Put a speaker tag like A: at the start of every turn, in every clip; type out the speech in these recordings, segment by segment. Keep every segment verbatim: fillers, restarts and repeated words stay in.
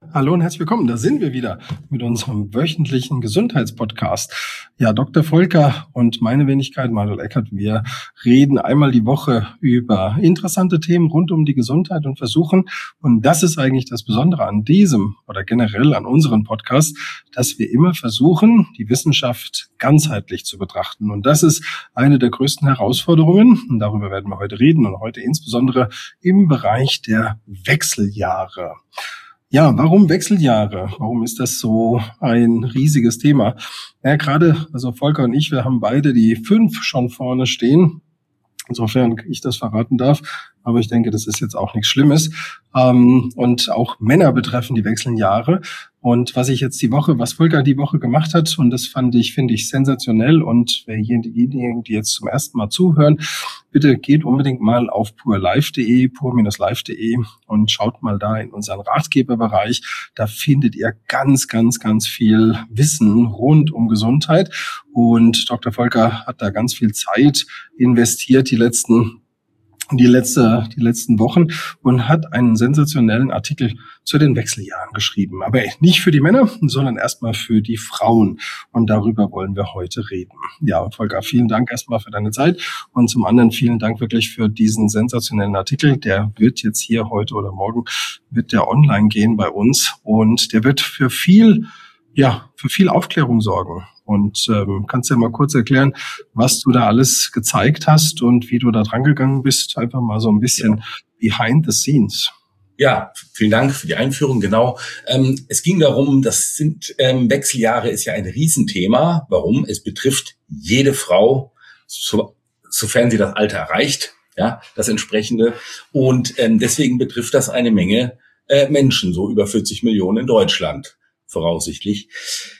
A: Hallo und herzlich willkommen. Da sind wir wieder mit unserem wöchentlichen Gesundheitspodcast. Ja, Doktor Volker und meine Wenigkeit, Manuel Eckert, wir reden einmal die Woche über interessante Themen rund um die Gesundheit und versuchen, und das ist eigentlich das Besondere an diesem oder generell an unserem Podcast, dass wir immer versuchen, die Wissenschaft ganzheitlich zu betrachten. Und das ist eine der größten Herausforderungen. Und darüber werden wir heute reden und heute insbesondere im Bereich der Wechseljahre. Ja, warum Wechseljahre? Warum ist das so ein riesiges Thema? Ja, gerade, also Volker und ich, wir haben beide die fünf schon vorne stehen. Insofern ich das verraten darf. Aber ich denke, das ist jetzt auch nichts Schlimmes. Ähm, und auch Männer betreffen die Wechseljahre. Und was ich jetzt die Woche, was Volker die Woche gemacht hat, und das fand ich, finde ich sensationell. Und wer hier diejenigen, die jetzt zum ersten Mal zuhören, bitte geht unbedingt mal auf purlife punkt de, pur Bindestrich live punkt de und schaut mal da in unseren Ratgeberbereich. Da findet ihr ganz, ganz, ganz viel Wissen rund um Gesundheit. Und Doktor Volker hat da ganz viel Zeit investiert, die letzten die letzte, die letzten Wochen und hat einen sensationellen Artikel zu den Wechseljahren geschrieben. Aber nicht für die Männer, sondern erstmal für die Frauen. Und darüber wollen wir heute reden. Ja, und Volker, vielen Dank erstmal für deine Zeit. Und zum anderen vielen Dank wirklich für diesen sensationellen Artikel. Der wird jetzt hier heute oder morgen, wird der online gehen bei uns. Und der wird für viel, ja, für viel Aufklärung sorgen. Und ähm, kannst du ja mal kurz erklären, was du da alles gezeigt hast und wie du da dran gegangen bist? Einfach mal so ein bisschen behind the scenes.
B: Ja, vielen Dank für die Einführung. Genau. Ähm, es ging darum, das sind ähm, Wechseljahre ist ja ein Riesenthema. Warum? Es betrifft jede Frau, so, sofern sie das Alter erreicht, ja, das entsprechende. Und ähm, deswegen betrifft das eine Menge äh, Menschen, so über vierzig Millionen in Deutschland voraussichtlich.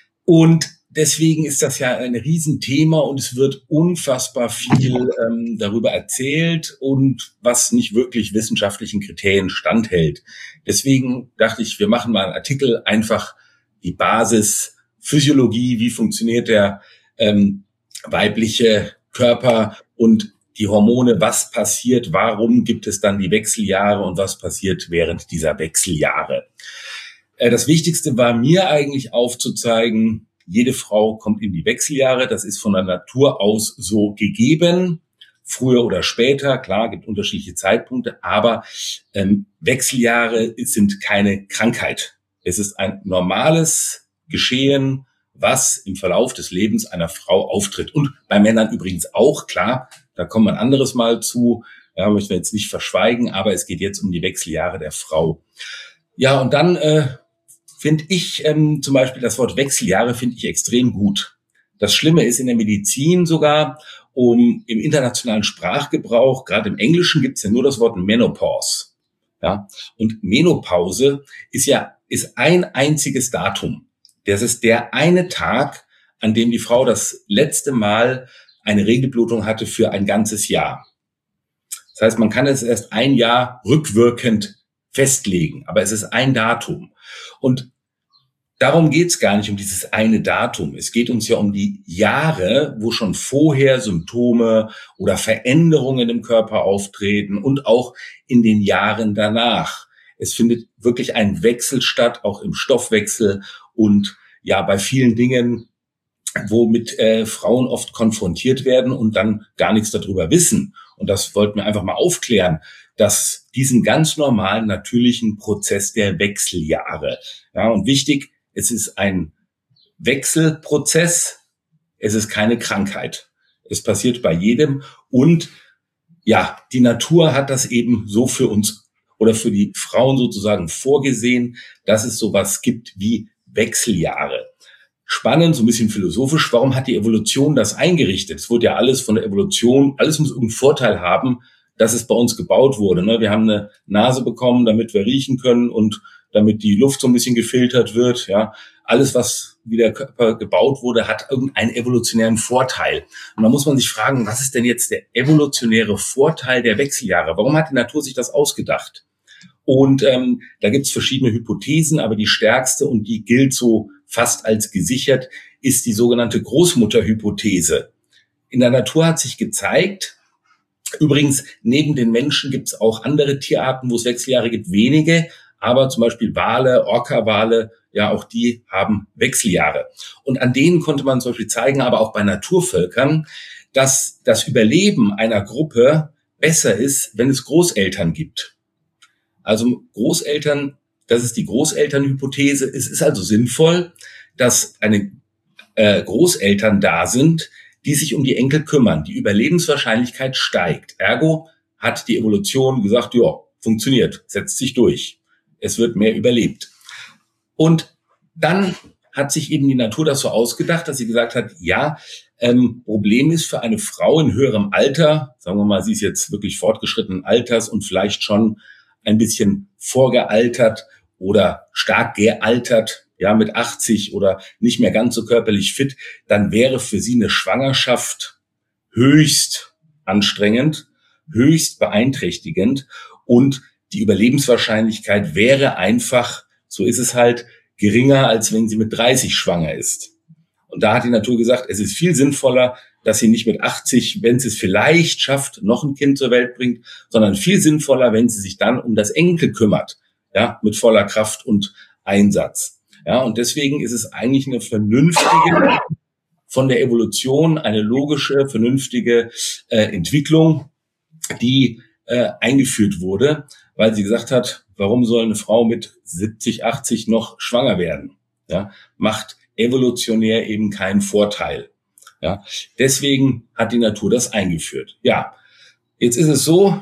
B: Und deswegen ist das ja ein Riesenthema und es wird unfassbar viel ähm, darüber erzählt und was nicht wirklich wissenschaftlichen Kriterien standhält. Deswegen dachte ich, wir machen mal einen Artikel, einfach die Basis, Physiologie, wie funktioniert der ähm, weibliche Körper und die Hormone, was passiert, warum gibt es dann die Wechseljahre und was passiert während dieser Wechseljahre. Äh, das Wichtigste war mir eigentlich aufzuzeigen, jede Frau kommt in die Wechseljahre, das ist von der Natur aus so gegeben, früher oder später, klar, gibt unterschiedliche Zeitpunkte, aber ähm, Wechseljahre sind keine Krankheit. Es ist ein normales Geschehen, was im Verlauf des Lebens einer Frau auftritt. Und bei Männern übrigens auch, klar, da kommt man anderes Mal zu, ja, möchten wir jetzt nicht verschweigen, aber es geht jetzt um die Wechseljahre der Frau. Ja, und dann äh, finde ich ähm, zum Beispiel das Wort Wechseljahre finde ich extrem gut. Das Schlimme ist in der Medizin sogar, um im internationalen Sprachgebrauch, gerade im Englischen gibt es ja nur das Wort Menopause. Ja, und Menopause ist ja ist ein einziges Datum. Das ist der eine Tag, an dem die Frau das letzte Mal eine Regelblutung hatte für ein ganzes Jahr. Das heißt, man kann es erst ein Jahr rückwirkend festlegen, aber es ist ein Datum. Und darum geht's gar nicht um dieses eine Datum. Es geht uns ja um die Jahre, wo schon vorher Symptome oder Veränderungen im Körper auftreten und auch in den Jahren danach. Es findet wirklich ein Wechsel statt, auch im Stoffwechsel und ja, bei vielen Dingen, womit äh, Frauen oft konfrontiert werden und dann gar nichts darüber wissen. Und das wollten wir einfach mal aufklären, dass diesen ganz normalen, natürlichen Prozess der Wechseljahre. Ja, und wichtig, es ist ein Wechselprozess, es ist keine Krankheit. Es passiert bei jedem und ja, die Natur hat das eben so für uns oder für die Frauen sozusagen vorgesehen, dass es sowas gibt wie Wechseljahre. Spannend, so ein bisschen philosophisch, warum hat die Evolution das eingerichtet? Es wurde ja alles von der Evolution, alles muss irgendeinen Vorteil haben, dass es bei uns gebaut wurde. Wir haben eine Nase bekommen, damit wir riechen können und damit die Luft so ein bisschen gefiltert wird. Ja, alles, was wie der Körper gebaut wurde, hat irgendeinen evolutionären Vorteil. Und da muss man sich fragen, was ist denn jetzt der evolutionäre Vorteil der Wechseljahre? Warum hat die Natur sich das ausgedacht? Und ähm, da gibt es verschiedene Hypothesen, aber die stärkste und die gilt so fast als gesichert, ist die sogenannte Großmutterhypothese. In der Natur hat sich gezeigt, übrigens neben den Menschen gibt es auch andere Tierarten, wo es Wechseljahre gibt, wenige, Aber zum Beispiel Wale, Orca-Wale, ja, auch die haben Wechseljahre. Und an denen konnte man zum Beispiel zeigen, aber auch bei Naturvölkern, dass das Überleben einer Gruppe besser ist, wenn es Großeltern gibt. Also Großeltern, das ist die Großelternhypothese. Es ist also sinnvoll, dass eine äh, Großeltern da sind, die sich um die Enkel kümmern. Die Überlebenswahrscheinlichkeit steigt. Ergo hat die Evolution gesagt, ja, funktioniert, setzt sich durch. Es wird mehr überlebt. Und dann hat sich eben die Natur das so ausgedacht, dass sie gesagt hat, ja, ähm, Problem ist für eine Frau in höherem Alter, sagen wir mal, sie ist jetzt wirklich fortgeschrittenen Alters und vielleicht schon ein bisschen vorgealtert oder stark gealtert, ja, mit achtzig oder nicht mehr ganz so körperlich fit, dann wäre für sie eine Schwangerschaft höchst anstrengend, höchst beeinträchtigend und die Überlebenswahrscheinlichkeit wäre einfach, so ist es halt, geringer, als wenn sie mit dreißig schwanger ist. Und da hat die Natur gesagt, es ist viel sinnvoller, dass sie nicht mit achtzig, wenn sie es vielleicht schafft, noch ein Kind zur Welt bringt, sondern viel sinnvoller, wenn sie sich dann um das Enkel kümmert, ja, mit voller Kraft und Einsatz. Ja, und deswegen ist es eigentlich eine vernünftige, von der Evolution eine logische, vernünftige äh, Entwicklung, die äh, eingeführt wurde, weil sie gesagt hat, warum soll eine Frau mit siebzig, achtzig noch schwanger werden? Ja, macht evolutionär eben keinen Vorteil. Ja, deswegen hat die Natur das eingeführt. Ja, jetzt ist es so,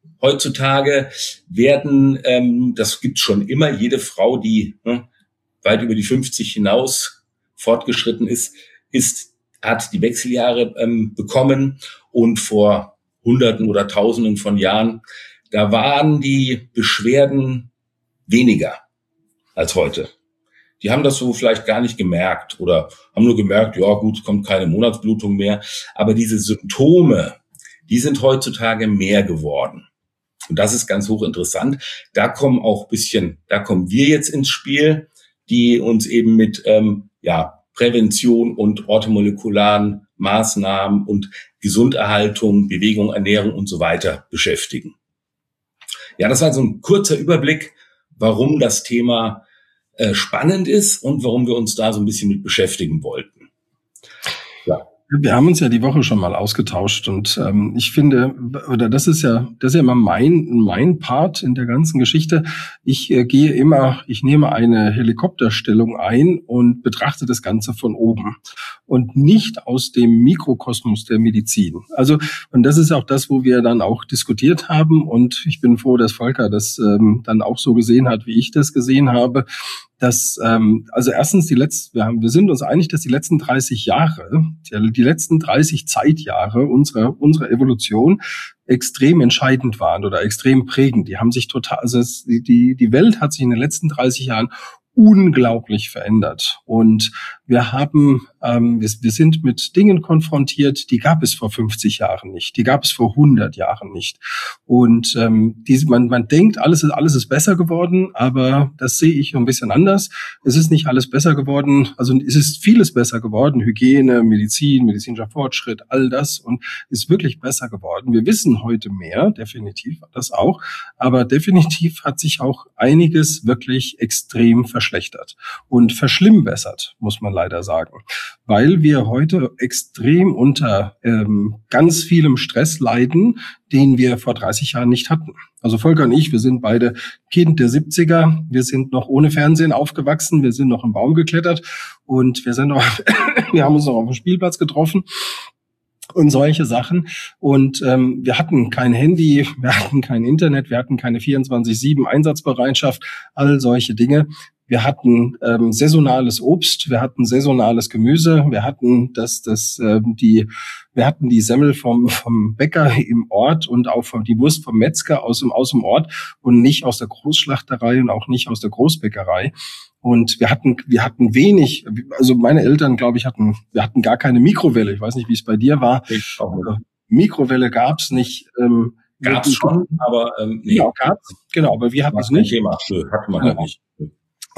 B: heutzutage werden, ähm, das gibt schon immer, jede Frau, die ne, weit über die fünfzig hinaus fortgeschritten ist, ist hat die Wechseljahre ähm, bekommen und vor Hunderten oder Tausenden von Jahren, da waren die Beschwerden weniger als heute. Die haben das so vielleicht gar nicht gemerkt oder haben nur gemerkt, ja gut, kommt keine Monatsblutung mehr. Aber diese Symptome, die sind heutzutage mehr geworden. Und das ist ganz hochinteressant. Da kommen auch bisschen, da kommen wir jetzt ins Spiel, die uns eben mit ähm, ja Prävention und orthomolekularen Maßnahmen und Gesunderhaltung, Bewegung, Ernährung und so weiter beschäftigen. Ja, das war so ein kurzer Überblick, warum das Thema äh, spannend ist und warum wir uns da so ein bisschen mit beschäftigen wollten. Ja.
A: Wir haben uns ja die Woche schon mal ausgetauscht und ähm, ich finde, oder das ist ja, das ist ja immer mein mein Part in der ganzen Geschichte. Ich äh, gehe immer, ich nehme eine Helikopterstellung ein und betrachte das Ganze von oben und nicht aus dem Mikrokosmos der Medizin. Also und das ist auch das, wo wir dann auch diskutiert haben und ich bin froh, dass Volker das ähm, dann auch so gesehen hat, wie ich das gesehen habe. Dass, ähm, also erstens die letzten, wir haben, wir sind uns einig, dass die letzten dreißig Jahre, die, die letzten dreißig Zeitjahre unserer unserer Evolution extrem entscheidend waren oder extrem prägend. Die haben sich total, also es, die die Welt hat sich in den letzten dreißig Jahren unglaublich verändert und wir haben, ähm, wir, wir sind mit Dingen konfrontiert, die gab es vor fünfzig Jahren nicht, die gab es vor hundert Jahren nicht und ähm, diese, man, man denkt, alles ist alles ist besser geworden, aber das sehe ich ein bisschen anders. Es ist nicht alles besser geworden, also es ist vieles besser geworden, Hygiene, Medizin, medizinischer Fortschritt, all das und ist wirklich besser geworden. Wir wissen heute mehr, definitiv das auch, aber definitiv hat sich auch einiges wirklich extrem verschlechtert und verschlimmbessert, muss man leider sagen, weil wir heute extrem unter ähm, ganz vielem Stress leiden, den wir vor dreißig Jahren nicht hatten. Also Volker und ich, wir sind beide Kind der siebziger, wir sind noch ohne Fernsehen aufgewachsen, wir sind noch im Baum geklettert und wir sind noch, wir haben uns noch auf dem Spielplatz getroffen. Und solche Sachen. Und ähm, wir hatten kein Handy, wir hatten kein Internet, wir hatten keine vierundzwanzig sieben Einsatzbereitschaft, all solche Dinge. Wir hatten ähm, saisonales Obst, wir hatten saisonales Gemüse, wir hatten das, das, ähm, die, wir hatten die Semmel vom vom Bäcker im Ort und auch vom, die Wurst vom Metzger aus dem aus dem Ort und nicht aus der Großschlachterei und auch nicht aus der Großbäckerei. Und wir hatten, wir hatten wenig, also meine Eltern, glaube ich, hatten, wir hatten gar keine Mikrowelle. Ich weiß nicht, wie es bei dir war.
B: Ich auch nicht.
A: Mikrowelle gab's nicht. Ähm,
B: gab's schon, aber ähm, nee.
A: Ja, gab's, genau, aber wir hatten es nicht.
B: Thema, Nö, hatten wir halt nicht.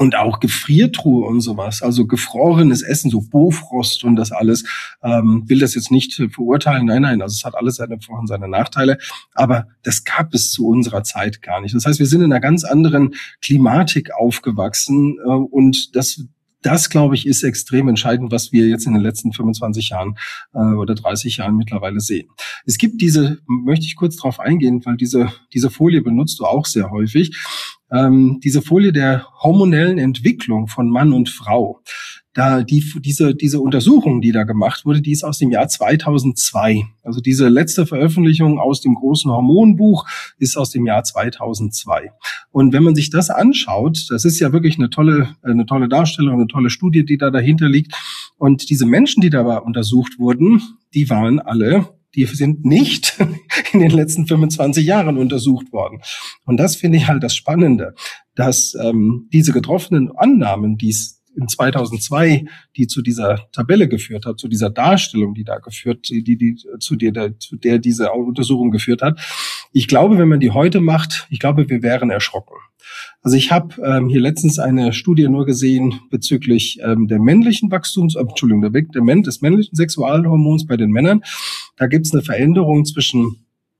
A: Und auch Gefriertruhe und sowas, also gefrorenes Essen, so Bofrost und das alles, ähm, will das jetzt nicht verurteilen, nein, nein, also es hat alles seine Vor- und seine Nachteile, aber das gab es zu unserer Zeit gar nicht. Das heißt, wir sind in einer ganz anderen Klimatik aufgewachsen äh, und das Das, glaube ich, ist extrem entscheidend, was wir jetzt in den letzten fünfundzwanzig Jahren äh, oder dreißig Jahren mittlerweile sehen. Es gibt diese, möchte ich kurz drauf eingehen, weil diese diese Folie benutzt du auch sehr häufig, ähm, diese Folie der hormonellen Entwicklung von Mann und Frau. Da die diese diese Untersuchung, die da gemacht wurde, die ist aus dem Jahr zweitausendzwei. Also diese letzte Veröffentlichung aus dem großen Hormonbuch ist aus dem Jahr zweitausendzwei. Und wenn man sich das anschaut, das ist ja wirklich eine tolle eine tolle Darstellung, eine tolle Studie, die da dahinter liegt. Und diese Menschen, die dabei untersucht wurden, die waren alle Die sind nicht in den letzten fünfundzwanzig Jahren untersucht worden. Und das finde ich halt das Spannende, dass ähm, diese getroffenen Annahmen, die es in zweitausendzwei, die zu dieser Tabelle geführt hat, zu dieser Darstellung, die da geführt, die, die, zu der, der, zu der diese Untersuchung geführt hat. Ich glaube, wenn man die heute macht, ich glaube, wir wären erschrocken. Also ich habe ähm, hier letztens eine Studie nur gesehen bezüglich ähm, der männlichen Wachstums, äh, Entschuldigung, der, der, des männlichen Sexualhormons bei den Männern. Da gibt es eine Veränderung zwischen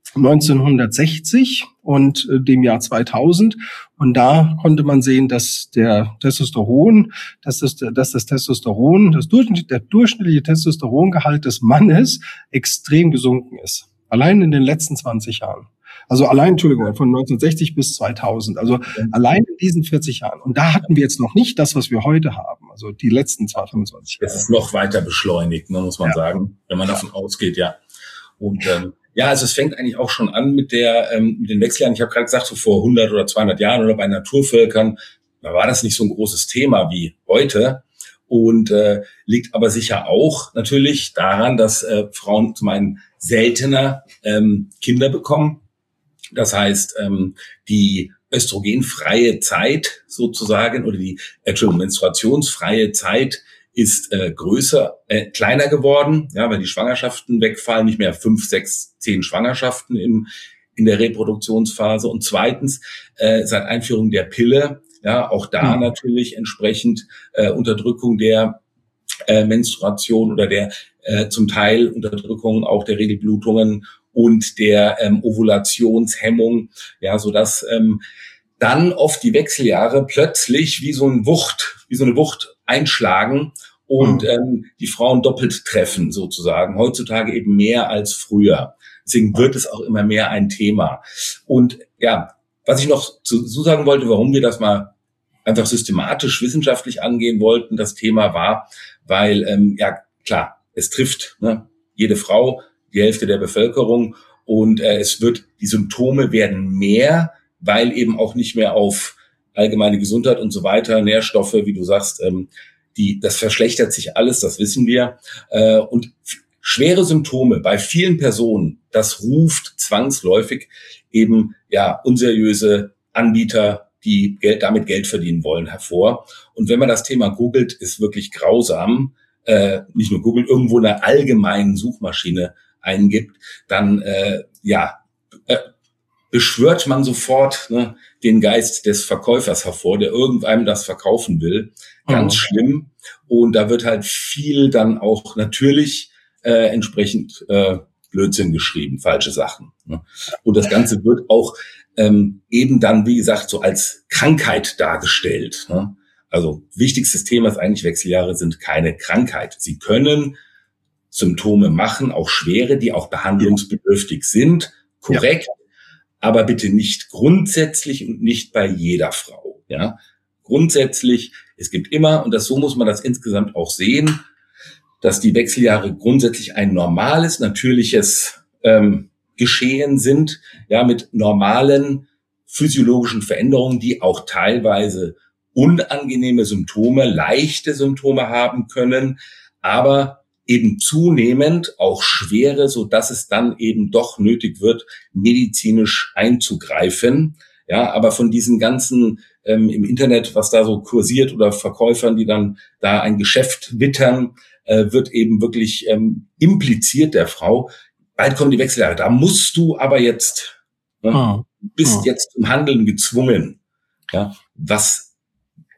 A: neunzehnhundertsechzig und äh, dem Jahr zweitausend. Und da konnte man sehen, dass der Testosteron, dass das, dass das Testosteron, das Durchschnitt, der durchschnittliche Testosterongehalt des Mannes extrem gesunken ist. Allein in den letzten zwanzig Jahren. Also allein, Entschuldigung, von neunzehnhundertsechzig bis zweitausend. Also allein in diesen vierzig Jahren. Und da hatten wir jetzt noch nicht das, was wir heute haben. Also die letzten fünfundzwanzig Jahre.
B: Es ist noch weiter beschleunigt, ne, muss man
A: ja.
B: sagen, wenn man davon ausgeht, ja. Und ähm, ja, also es fängt eigentlich auch schon an mit der ähm, mit den Wechseljahren. Ich habe gerade gesagt, so vor hundert oder zweihundert Jahren oder bei Naturvölkern, da war das nicht so ein großes Thema wie heute. Und äh, liegt aber sicher auch natürlich daran, dass äh, Frauen zum einen seltener ähm, Kinder bekommen. Das heißt, ähm, die östrogenfreie Zeit sozusagen oder die Entschuldigung, menstruationsfreie Zeit ist äh, größer, äh, kleiner geworden, ja, weil die Schwangerschaften wegfallen, nicht mehr fünf, sechs, zehn Schwangerschaften im in der Reproduktionsphase. Und zweitens äh, seit Einführung der Pille, ja, auch da mhm. natürlich entsprechend äh, Unterdrückung der äh, Menstruation oder der äh, zum Teil Unterdrückung auch der Regelblutungen und der ähm, Ovulationshemmung, ja, so dass ähm, dann oft die Wechseljahre plötzlich wie so ein Wucht, wie so eine Wucht einschlagen und mhm. ähm, die Frauen doppelt treffen sozusagen. Heutzutage eben mehr als früher. Deswegen wird es auch immer mehr ein Thema. Und ja, was ich noch zu, zu sagen wollte, warum wir das mal einfach systematisch wissenschaftlich angehen wollten, das Thema war, weil ähm, ja klar, es trifft ne, jede Frau, die Hälfte der Bevölkerung und äh, es wird, die Symptome werden mehr, weil eben auch nicht mehr auf allgemeine Gesundheit und so weiter, Nährstoffe, wie du sagst, ähm, die, das verschlechtert sich alles, das wissen wir. Äh, und f- schwere Symptome bei vielen Personen, das ruft zwangsläufig eben ja unseriöse Anbieter, die Geld, damit Geld verdienen wollen, hervor. Und wenn man das Thema googelt, ist wirklich grausam. Äh, nicht nur Google, irgendwo in einer allgemeinen Suchmaschine eingibt, dann äh, ja äh, beschwört man sofort ne, den Geist des Verkäufers hervor, der irgendeinem das verkaufen will. Ganz oh. schlimm. Und da wird halt viel dann auch natürlich äh, entsprechend äh, Blödsinn geschrieben, falsche Sachen. Ne? Und das Ganze wird auch ähm, eben dann, wie gesagt, so als Krankheit dargestellt. Ne? Also wichtigstes Thema ist eigentlich, Wechseljahre sind keine Krankheit. Sie können Symptome machen, auch schwere, die auch behandlungsbedürftig sind, korrekt, ja. aber bitte nicht grundsätzlich und nicht bei jeder Frau. Ja, grundsätzlich, es gibt immer, und das so muss man das insgesamt auch sehen, dass die Wechseljahre grundsätzlich ein normales, natürliches ähm, Geschehen sind, ja, mit normalen physiologischen Veränderungen, die auch teilweise unangenehme Symptome, leichte Symptome haben können, aber eben zunehmend auch schwere, so dass es dann eben doch nötig wird, medizinisch einzugreifen. Ja, aber von diesen ganzen ähm, im Internet, was da so kursiert oder Verkäufern, die dann da ein Geschäft wittern, äh, wird eben wirklich ähm, impliziert der Frau, bald kommen die Wechseljahre, da musst du aber jetzt, ne, oh. bist oh. jetzt zum Handeln gezwungen. Ja, was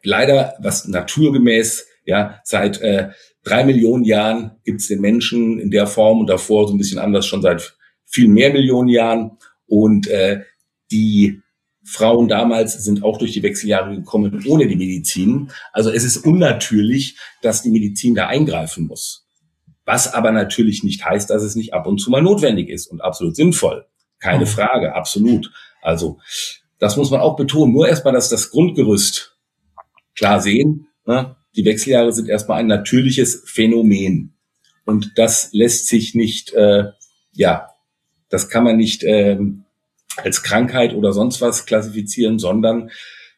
B: leider, was naturgemäß, ja, seit äh, drei Millionen Jahren gibt es den Menschen in der Form und davor so ein bisschen anders schon seit viel mehr Millionen Jahren. Und äh, die Frauen damals sind auch durch die Wechseljahre gekommen ohne die Medizin. Also es ist unnatürlich, dass die Medizin da eingreifen muss. Was aber natürlich nicht heißt, dass es nicht ab und zu mal notwendig ist und absolut sinnvoll. Keine Frage, absolut. Also das muss man auch betonen. Nur erstmal, dass das Grundgerüst klar sehen. Ne? Die Wechseljahre sind erstmal ein natürliches Phänomen. Und das lässt sich nicht, äh, ja, das kann man nicht äh, als Krankheit oder sonst was klassifizieren, sondern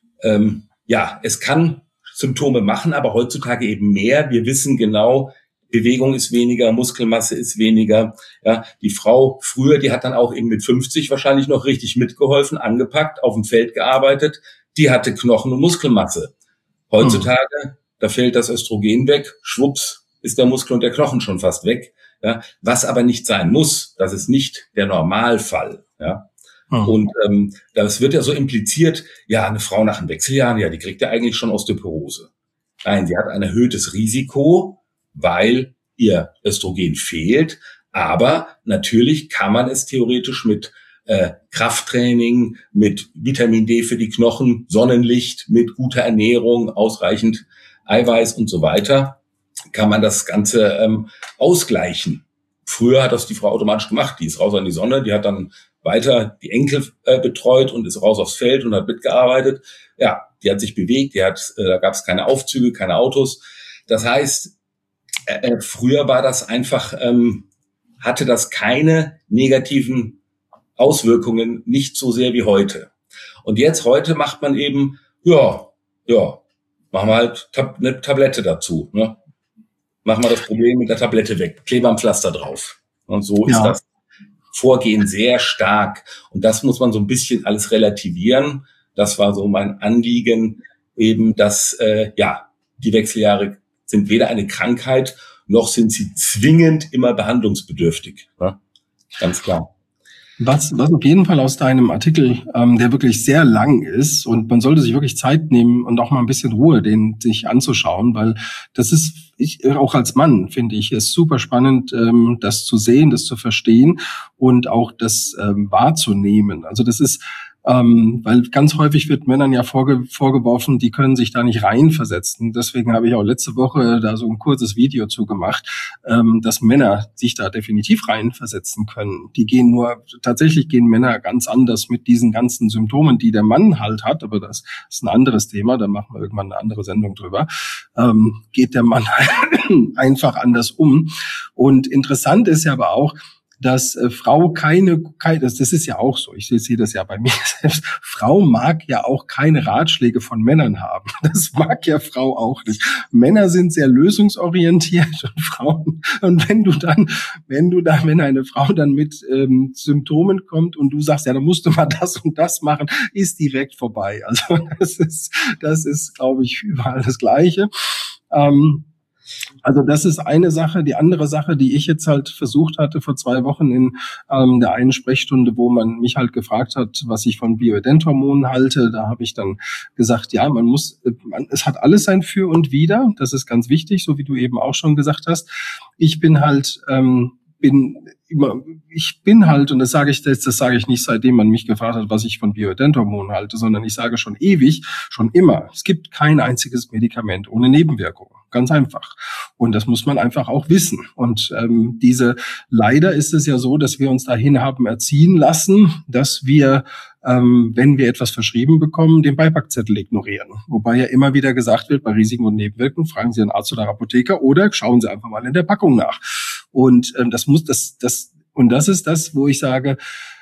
B: ähm, ja, es kann Symptome machen, aber heutzutage eben mehr. Wir wissen genau, Bewegung ist weniger, Muskelmasse ist weniger. Ja, die Frau früher, die hat dann auch eben mit fünfzig wahrscheinlich noch richtig mitgeholfen, angepackt, auf dem Feld gearbeitet. Die hatte Knochen und Muskelmasse. Heutzutage, hm. da fällt das Östrogen weg, schwupps, ist der Muskel und der Knochen schon fast weg. Ja, was aber nicht sein muss, das ist nicht der Normalfall. Ja. Hm. Und ähm, das wird ja so impliziert, ja, eine Frau nach den Wechseljahren, ja, die kriegt ja eigentlich schon Osteoporose. Nein, sie hat ein erhöhtes Risiko, weil ihr Östrogen fehlt. Aber natürlich kann man es theoretisch mit äh, Krafttraining, mit Vitamin D für die Knochen, Sonnenlicht, mit guter Ernährung, ausreichend Eiweiß und so weiter, kann man das Ganze ähm, ausgleichen. Früher hat das die Frau automatisch gemacht. Die ist raus an die Sonne, die hat dann weiter die Enkel äh, betreut und ist raus aufs Feld und hat mitgearbeitet. Ja, die hat sich bewegt, die hat, äh, da gab es keine Aufzüge, keine Autos. Das heißt, äh, früher war das einfach, ähm, hatte das keine negativen Auswirkungen, nicht so sehr wie heute. Und jetzt, heute macht man eben, ja, ja, machen wir halt tab- eine Tablette dazu, ne? Machen wir das Problem mit der Tablette weg, kleben wir ein Pflaster drauf. Und so ist ja das Vorgehen sehr stark. Und das muss man so ein bisschen alles relativieren. Das war so mein Anliegen, eben, dass äh, ja die Wechseljahre sind weder eine Krankheit, noch sind sie zwingend immer behandlungsbedürftig. Ja? Ganz klar.
A: Was, was auf jeden Fall aus deinem Artikel, ähm, der wirklich sehr lang ist, und man sollte sich wirklich Zeit nehmen und auch mal ein bisschen Ruhe, den sich anzuschauen, weil das ist, ich auch als Mann finde ich, ist super spannend, ähm, das zu sehen, das zu verstehen und auch das ähm, wahrzunehmen. Also das ist Ähm, weil ganz häufig wird Männern ja vorge- vorgeworfen, die können sich da nicht reinversetzen. Deswegen habe ich auch letzte Woche da so ein kurzes Video zu gemacht, ähm, dass Männer sich da definitiv reinversetzen können. Die gehen nur, tatsächlich gehen Männer ganz anders mit diesen ganzen Symptomen, die der Mann halt hat, aber das ist ein anderes Thema, da machen wir irgendwann eine andere Sendung drüber, ähm, geht der Mann einfach anders um. Und interessant ist ja aber auch, dass äh, Frau keine, keine das, das ist ja auch so, ich sehe das ja bei mir selbst, Frau mag ja auch keine Ratschläge von Männern haben. Das mag ja Frau auch nicht. Männer sind sehr lösungsorientiert und Frauen, und wenn du dann, wenn du dann, wenn eine Frau dann mit ähm, Symptomen kommt und du sagst, ja, dann musst du mal das und das machen, ist direkt vorbei. Also das ist, das ist, glaube ich, überall das Gleiche. Ähm, Also das ist eine Sache. Die andere Sache, die ich jetzt halt versucht hatte vor zwei Wochen in ähm, der einen Sprechstunde, wo man mich halt gefragt hat, was ich von Bioidenthormonen halte, da habe ich dann gesagt, ja, man muss, man, es hat alles sein Für und Wider. Das ist ganz wichtig, so wie du eben auch schon gesagt hast. Ich bin halt ähm, bin immer, ich bin halt, und das sage ich jetzt, das sage ich nicht, seitdem man mich gefragt hat, was ich von Bioidenthormonen halte, sondern ich sage schon ewig, schon immer, es gibt kein einziges Medikament ohne Nebenwirkungen. Ganz einfach. Und das muss man einfach auch wissen. Und ähm, diese, leider ist es ja so, dass wir uns dahin haben erziehen lassen, dass wir, ähm, wenn wir etwas verschrieben bekommen, den Beipackzettel ignorieren. Wobei ja immer wieder gesagt wird, bei Risiken und Nebenwirkungen fragen Sie einen Arzt oder Apotheker oder schauen Sie einfach mal in der Packung nach. Und ähm, das muss, das, das, und das ist das, wo ich sage,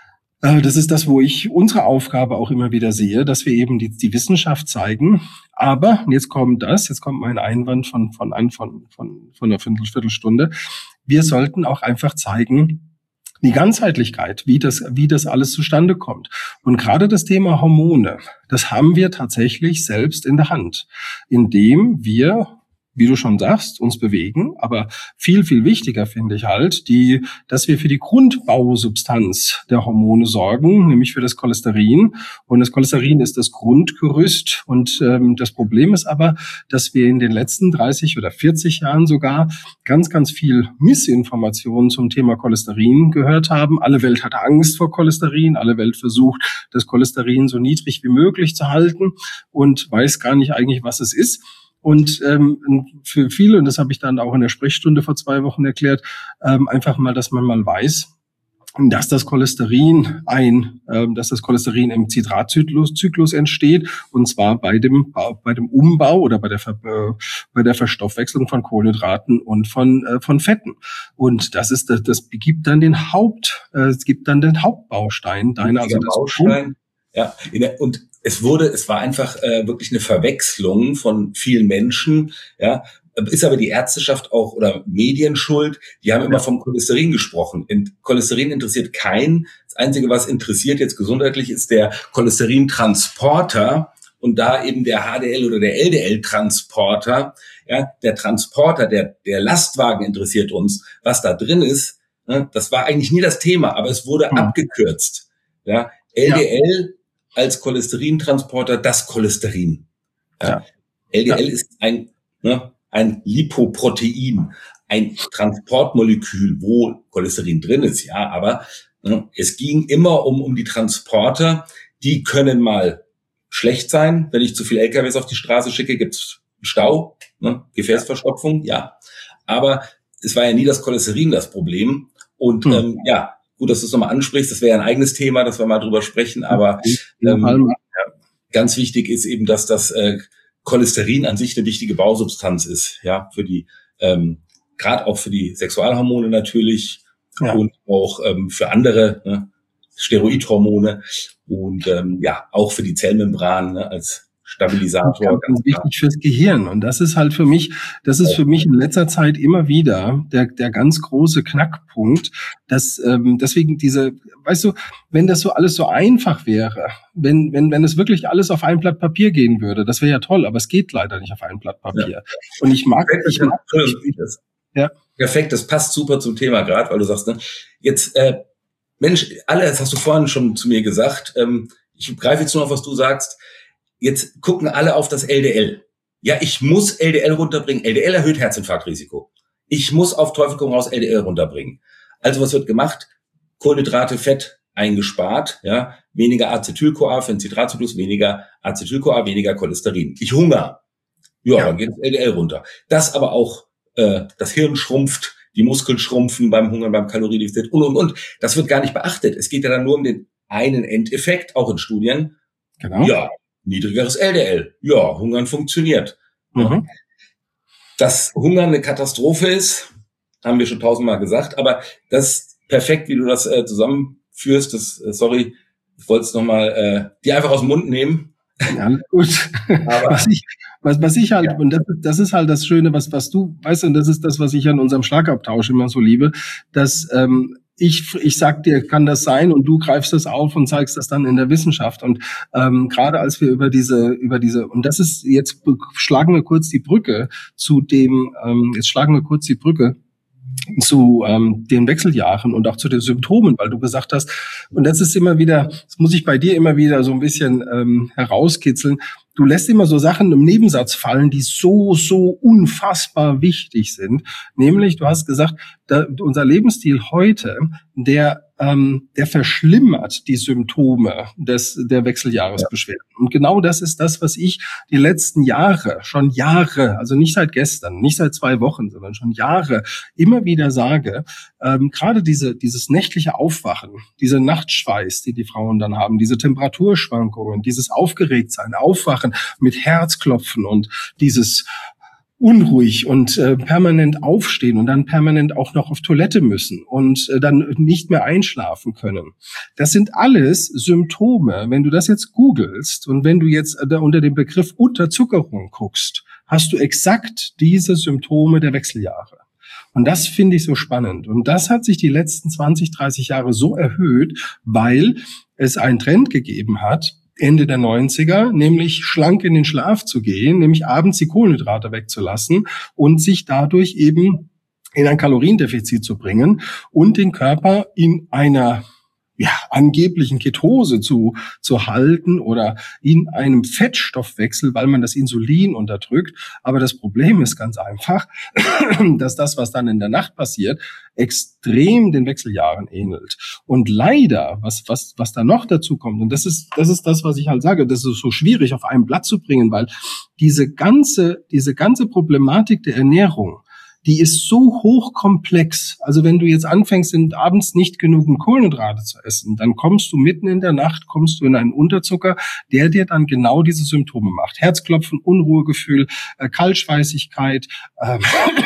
A: das ist das, wo ich unsere Aufgabe auch immer wieder sehe, dass wir eben die, die Wissenschaft zeigen. Aber, und jetzt kommt das, jetzt kommt mein Einwand von, von, von, von, von einer Viertelstunde. Wir sollten auch einfach zeigen, die Ganzheitlichkeit, wie das, wie das alles zustande kommt. Und gerade das Thema Hormone, das haben wir tatsächlich selbst in der Hand, indem wir wie du schon sagst, uns bewegen, aber viel, viel wichtiger finde ich halt, die, dass wir für die Grundbausubstanz der Hormone sorgen, nämlich für das Cholesterin. Und das Cholesterin ist das Grundgerüst. Und ähm, das Problem ist aber, dass wir in den letzten dreißig oder vierzig Jahren sogar ganz, ganz viel Missinformationen zum Thema Cholesterin gehört haben. Alle Welt hatte Angst vor Cholesterin, alle Welt versucht, das Cholesterin so niedrig wie möglich zu halten und weiß gar nicht eigentlich, was es ist. Und ähm, für viele, und das habe ich dann auch in der Sprechstunde vor zwei Wochen erklärt, ähm, einfach mal, dass man mal weiß, dass das Cholesterin ein, ähm, dass das Cholesterin im Zitratzyklus Zyklus entsteht, und zwar bei dem bei dem Umbau oder bei der Ver, äh, bei der Verstoffwechslung von Kohlenhydraten und von äh, von Fetten. Und das ist das, das gibt dann den Haupt, äh, es gibt dann den Hauptbaustein deiner, also das
B: Baustein. Ja, in der, und es wurde, es war einfach äh, wirklich eine Verwechslung von vielen Menschen, ja, ist aber die Ärzteschaft auch oder Medien schuld, die haben immer vom Cholesterin gesprochen. Cholesterin interessiert keinen. Das Einzige, was interessiert jetzt gesundheitlich, ist der Cholesterintransporter und da eben der H D L oder der L D L-Transporter. Ja, der Transporter, der, der Lastwagen interessiert uns. Was da drin ist, ne, das war eigentlich nie das Thema, aber es wurde mhm. abgekürzt. Ja, L D L ja. als Cholesterintransporter, das Cholesterin. Ja. Ja. L D L ja. ist ein, ne, ein Lipoprotein, ein Transportmolekül, wo Cholesterin drin ist, ja, aber ne, es ging immer um, um die Transporter, die können mal schlecht sein, wenn ich zu viel L K Ws auf die Straße schicke, gibt's Stau, ne, Gefäßverstopfung, ja, aber es war ja nie das Cholesterin das Problem und hm. ähm, ja, gut, dass du es nochmal ansprichst, das wäre ja ein eigenes Thema, dass wir mal drüber sprechen, aber ähm, ja, ganz wichtig ist eben, dass das äh, Cholesterin an sich eine wichtige Bausubstanz ist, ja, für die, ähm, gerade auch für die Sexualhormone natürlich ja. und auch ähm, für andere ne, Steroidhormone und ähm, ja, auch für die Zellmembran ne, als Stabilisator.
A: Ganz wichtig fürs Gehirn. Und das ist halt für mich, das ist für mich in letzter Zeit immer wieder der, der ganz große Knackpunkt, dass ähm, deswegen diese, weißt du, wenn das so alles so einfach wäre, wenn wenn wenn es wirklich alles auf ein Blatt Papier gehen würde, das wäre ja toll, aber es geht leider nicht auf ein Blatt Papier. Ja. Und ich mag, ich mag ich,
B: das. Ja. Perfekt, das passt super zum Thema gerade, weil du sagst, ne, jetzt äh, Mensch, alle, das hast du vorhin schon zu mir gesagt. Ähm, ich greife jetzt nur auf, was du sagst. Jetzt gucken alle auf das L D L. Ja, ich muss L D L runterbringen. L D L erhöht Herzinfarktrisiko. Ich muss auf Teufel komm raus L D L runterbringen. Also was wird gemacht? Kohlenhydrate, Fett eingespart, ja, weniger Acetyl-CoA für den Zitratzyklus, weniger Acetyl-CoA, weniger Cholesterin. Ich hungere. Ja, ja, dann geht das L D L runter. Das aber auch, äh, das Hirn schrumpft, die Muskeln schrumpfen beim Hungern, beim Kaloriendefizit und, und, und. Das wird gar nicht beachtet. Es geht ja dann nur um den einen Endeffekt, auch in Studien.
A: Genau.
B: Ja. Niedrigeres L D L. Ja, Hungern funktioniert. Mhm. Dass Hungern eine Katastrophe ist, haben wir schon tausendmal gesagt, aber das ist perfekt, wie du das äh, zusammenführst. Das, äh, sorry, ich wollte es nochmal äh, dir einfach aus dem Mund nehmen.
A: Ja, gut. Aber was ich, was, was ich halt, ja. und das, das ist halt das Schöne, was, was du, weißt du, und das ist das, was ich an unserem Schlagabtausch immer so liebe, dass, ähm, Ich, ich sag dir, kann das sein, und du greifst das auf und zeigst das dann in der Wissenschaft. Und ähm, gerade als wir über diese, über diese, und das ist, jetzt schlagen wir kurz die Brücke zu dem, ähm, jetzt schlagen wir kurz die Brücke zu ähm, den Wechseljahren und auch zu den Symptomen, weil du gesagt hast, und das ist immer wieder, das muss ich bei dir immer wieder so ein bisschen ähm, herauskitzeln, du lässt immer so Sachen im Nebensatz fallen, die so, so unfassbar wichtig sind. Nämlich, du hast gesagt, da, unser Lebensstil heute, der ähm, der verschlimmert die Symptome des der Wechseljahresbeschwerden. Ja. Und genau das ist das, was ich die letzten Jahre, schon Jahre, also nicht seit gestern, nicht seit zwei Wochen, sondern schon Jahre immer wieder sage. Ähm, gerade diese dieses nächtliche Aufwachen, dieser Nachtschweiß, die die Frauen dann haben, diese Temperaturschwankungen, dieses Aufgeregtsein, Aufwachen mit Herzklopfen und dieses unruhig und äh, permanent aufstehen und dann permanent auch noch auf Toilette müssen und äh, dann nicht mehr einschlafen können. Das sind alles Symptome. Wenn du das jetzt googelst und wenn du jetzt äh, unter dem Begriff Unterzuckerung guckst, hast du exakt diese Symptome der Wechseljahre. Und das finde ich so spannend. Und das hat sich die letzten zwanzig, dreißig Jahre so erhöht, weil es einen Trend gegeben hat, Ende der neunziger, nämlich schlank in den Schlaf zu gehen, nämlich abends die Kohlenhydrate wegzulassen und sich dadurch eben in ein Kaloriendefizit zu bringen und den Körper in einer ja, angeblichen Ketose zu, zu halten oder in einem Fettstoffwechsel, weil man das Insulin unterdrückt. Aber das Problem ist ganz einfach, dass das, was dann in der Nacht passiert, extrem den Wechseljahren ähnelt. Und leider, was, was, was da noch dazu kommt, und das ist, das ist das, was ich halt sage, das ist so schwierig auf ein Blatt zu bringen, weil diese ganze, diese ganze Problematik der Ernährung, die ist so hochkomplex. Also wenn du jetzt anfängst, abends nicht genügend Kohlenhydrate zu essen, dann kommst du mitten in der Nacht, kommst du in einen Unterzucker, der dir dann genau diese Symptome macht. Herzklopfen, Unruhegefühl, äh, Kaltschweißigkeit, äh,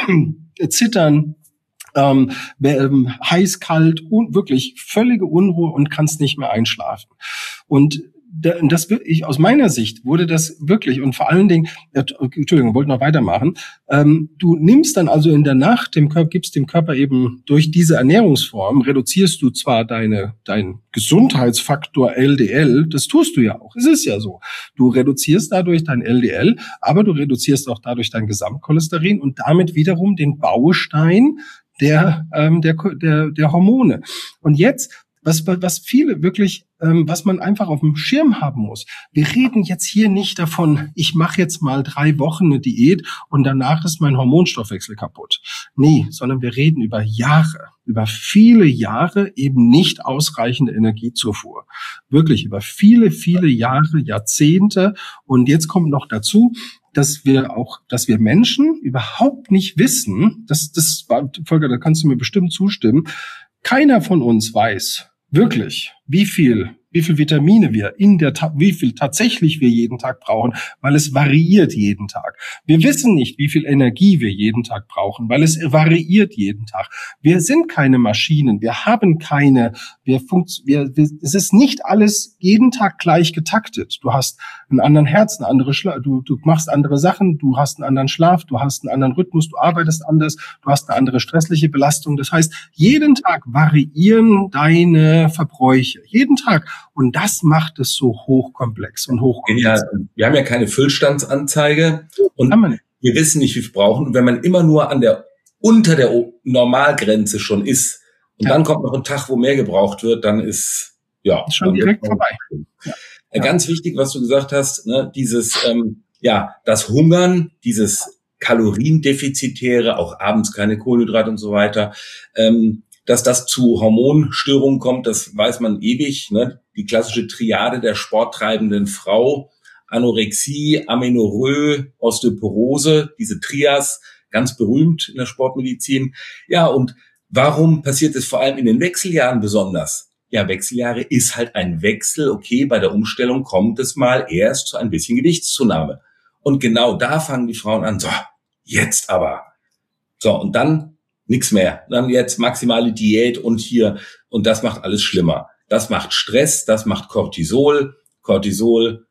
A: Zittern, ähm, ähm, heiß, kalt, un- wirklich völlige Unruhe und kannst nicht mehr einschlafen. Und das wirklich, aus meiner Sicht wurde das wirklich, und vor allen Dingen, äh, Entschuldigung, wollte noch weitermachen, ähm, du nimmst dann also in der Nacht, dem Körper, gibst dem Körper eben durch diese Ernährungsform, reduzierst du zwar deine, dein Gesundheitsfaktor L D L, das tust du ja auch, es ist ja so, du reduzierst dadurch dein L D L, aber du reduzierst auch dadurch dein Gesamtcholesterin und damit wiederum den Baustein der, ähm, der, der, der Hormone. Und jetzt, Was, was viele wirklich, ähm, was man einfach auf dem Schirm haben muss. Wir reden jetzt hier nicht davon, ich mache jetzt mal drei Wochen eine Diät und danach ist mein Hormonstoffwechsel kaputt. Nee, sondern wir reden über Jahre, über viele Jahre eben nicht ausreichende Energiezufuhr. Wirklich über viele, viele Jahre, Jahrzehnte. Und jetzt kommt noch dazu, dass wir auch, dass wir Menschen überhaupt nicht wissen, das, das war, Volker, da kannst du mir bestimmt zustimmen, keiner von uns weiß wirklich, wie viel, wie viel Vitamine wir in der, wie viel tatsächlich wir jeden Tag brauchen, weil es variiert jeden Tag. Wir wissen nicht, wie viel Energie wir jeden Tag brauchen, weil es variiert jeden Tag. Wir sind keine Maschinen, wir haben keine, wir funkt, wir, wir, es ist nicht alles jeden Tag gleich getaktet. Du hast einen anderen Herz, eine andere Schla- du, du machst andere Sachen, du hast einen anderen Schlaf, du hast einen anderen Rhythmus, du arbeitest anders, du hast eine andere stressliche Belastung. Das heißt, jeden Tag variieren deine Verbräuche. Jeden Tag. Und das macht es so hochkomplex und hochkomplex.
B: Ja, wir haben ja keine Füllstandsanzeige und wir wissen nicht, wie wir brauchen. Und wenn man immer nur an der, unter der Normalgrenze schon ist und ja. dann kommt noch ein Tag, wo mehr gebraucht wird, dann ist, ja.
A: Ist schon direkt vorbei.
B: Ja. Ja. Ganz wichtig, was du gesagt hast, ne, dieses, ähm, ja, das Hungern, dieses Kaloriendefizitäre, auch abends keine Kohlenhydrate und so weiter, ähm, dass das zu Hormonstörungen kommt, das weiß man ewig, ne? Die klassische Triade der sporttreibenden Frau, Anorexie, Amenorrhoe, Osteoporose, diese Trias, ganz berühmt in der Sportmedizin. Ja, und warum passiert es vor allem in den Wechseljahren besonders? Ja, Wechseljahre ist halt ein Wechsel. Okay, bei der Umstellung kommt es mal erst zu ein bisschen Gewichtszunahme. Und genau da fangen die Frauen an, so, jetzt aber. So, und dann nichts mehr. Dann jetzt maximale Diät und hier, und das macht alles schlimmer. Das macht Stress, das macht Cortisol. Cortisol,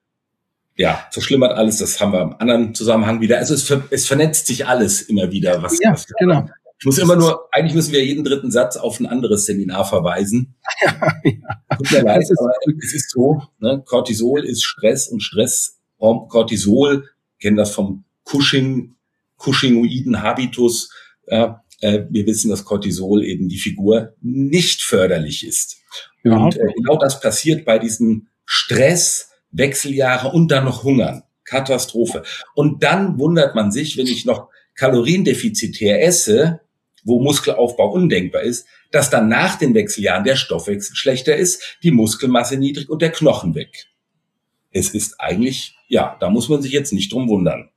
B: ja, verschlimmert alles. Das haben wir im anderen Zusammenhang wieder. Also es, ver, es vernetzt sich alles immer wieder. Was,
A: ja,
B: was
A: genau.
B: Ich muss immer nur, eigentlich müssen wir jeden dritten Satz auf ein anderes Seminar verweisen.
A: Ja, ja.
B: Tut mir leid, aber es ist so, ne? Cortisol ist Stress und Stress, Cortisol, kennen das vom Cushing, Cushingoiden Habitus, ja. Wir wissen, dass Cortisol eben die Figur nicht förderlich ist. Ja. Und äh, genau das passiert bei diesem Stress, Wechseljahre und dann noch Hungern. Katastrophe. Und dann wundert man sich, wenn ich noch kaloriendefizitär esse, wo Muskelaufbau undenkbar ist, dass dann nach den Wechseljahren der Stoffwechsel schlechter ist, die Muskelmasse niedrig und der Knochen weg. Es ist eigentlich, ja, da muss man sich jetzt nicht drum wundern.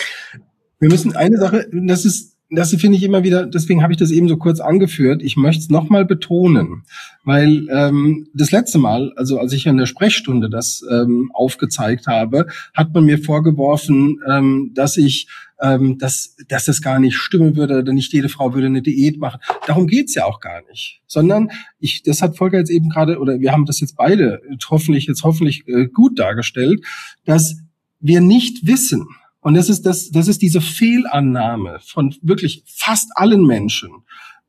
A: Wir müssen eine Sache, das ist Das finde ich immer wieder, deswegen habe ich das eben so kurz angeführt. Ich möchte es nochmal betonen, weil ähm, das letzte Mal, also als ich in der Sprechstunde das ähm, aufgezeigt habe, hat man mir vorgeworfen, ähm, dass ich, ähm, dass, dass das gar nicht stimmen würde, oder nicht jede Frau würde eine Diät machen. Darum geht's ja auch gar nicht, sondern ich, das hat Volker jetzt eben gerade, oder wir haben das jetzt beide hoffentlich jetzt hoffentlich äh, gut dargestellt, dass wir nicht wissen. Und das ist das, das ist diese Fehlannahme von wirklich fast allen Menschen,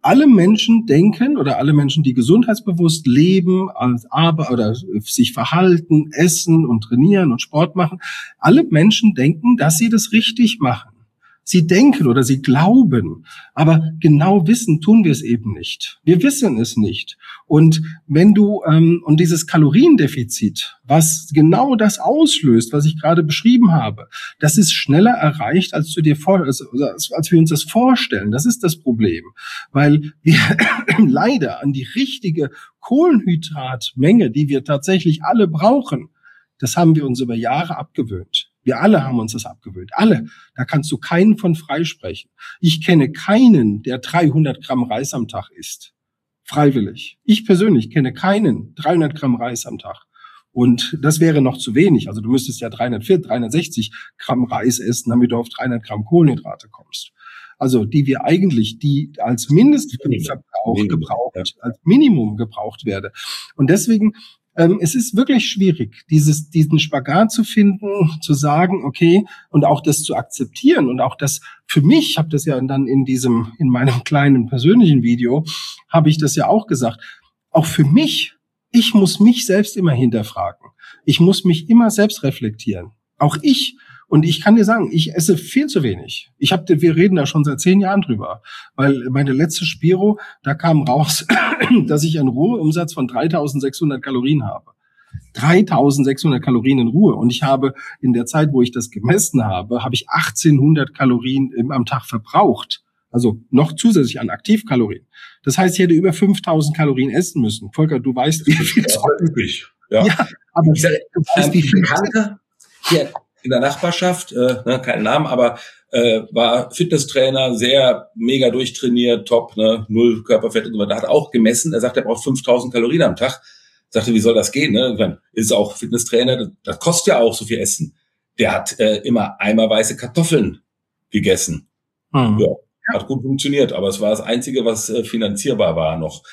A: alle Menschen denken oder alle Menschen, die gesundheitsbewusst leben, aber oder sich verhalten, essen und trainieren und Sport machen, alle Menschen denken, dass sie das richtig machen. Sie denken oder sie glauben, aber genau wissen tun wir es eben nicht. Wir wissen es nicht. Und wenn du ähm, und dieses Kaloriendefizit, was genau das auslöst, was ich gerade beschrieben habe, das ist schneller erreicht, als du dir vor, als, als wir uns das vorstellen. Das ist das Problem, weil wir leider an die richtige Kohlenhydratmenge, die wir tatsächlich alle brauchen, das haben wir uns über Jahre abgewöhnt. Wir alle haben uns das abgewöhnt. Alle. Da kannst du keinen von freisprechen. Ich kenne keinen, der dreihundert Gramm Reis am Tag isst. Freiwillig. Ich persönlich kenne keinen dreihundert Gramm Reis am Tag. Und das wäre noch zu wenig. Also du müsstest ja dreihundertvierzig, dreihundertsechzig Gramm Reis essen, damit du auf dreihundert Gramm Kohlenhydrate kommst. Also die wir eigentlich, die als Mindestverbrauch gebraucht, als Minimum gebraucht werde. Und deswegen Ähm, es ist wirklich schwierig, dieses, diesen Spagat zu finden, zu sagen, okay, und auch das zu akzeptieren und auch das für mich, ich habe das ja dann in diesem, in meinem kleinen persönlichen Video, habe ich das ja auch gesagt, auch für mich, ich muss mich selbst immer hinterfragen. Ich muss mich immer selbst reflektieren. Auch ich. Und ich kann dir sagen, ich esse viel zu wenig. Ich habe, wir reden da schon seit zehn Jahren drüber, weil meine letzte Spiro, da kam raus, dass ich einen Ruheumsatz von dreitausendsechshundert Kalorien habe. dreitausendsechshundert Kalorien in Ruhe. Und ich habe in der Zeit, wo ich das gemessen habe, habe ich achtzehnhundert Kalorien am Tag verbraucht. Also noch zusätzlich an Aktivkalorien. Das heißt, ich hätte über fünftausend Kalorien essen müssen. Volker, du weißt, wie viel
B: das ist üblich. Ja.
A: Ja, aber
B: ich sag,
A: du weißt,
B: ähm,
A: wie viel
B: Bekannte hier in der Nachbarschaft, äh, ne, keinen Namen, aber äh, war Fitnesstrainer, sehr mega durchtrainiert, top, ne, null Körperfett und so weiter. Hat auch gemessen. Er sagt, er braucht fünftausend Kalorien am Tag. Sagte, wie soll das gehen? Ne? Ich meine, ist auch Fitnesstrainer, das, das kostet ja auch so viel Essen. Der hat äh, immer eimerweise Kartoffeln gegessen. Hm. Ja, hat gut funktioniert, aber es war das Einzige, was äh, finanzierbar war noch.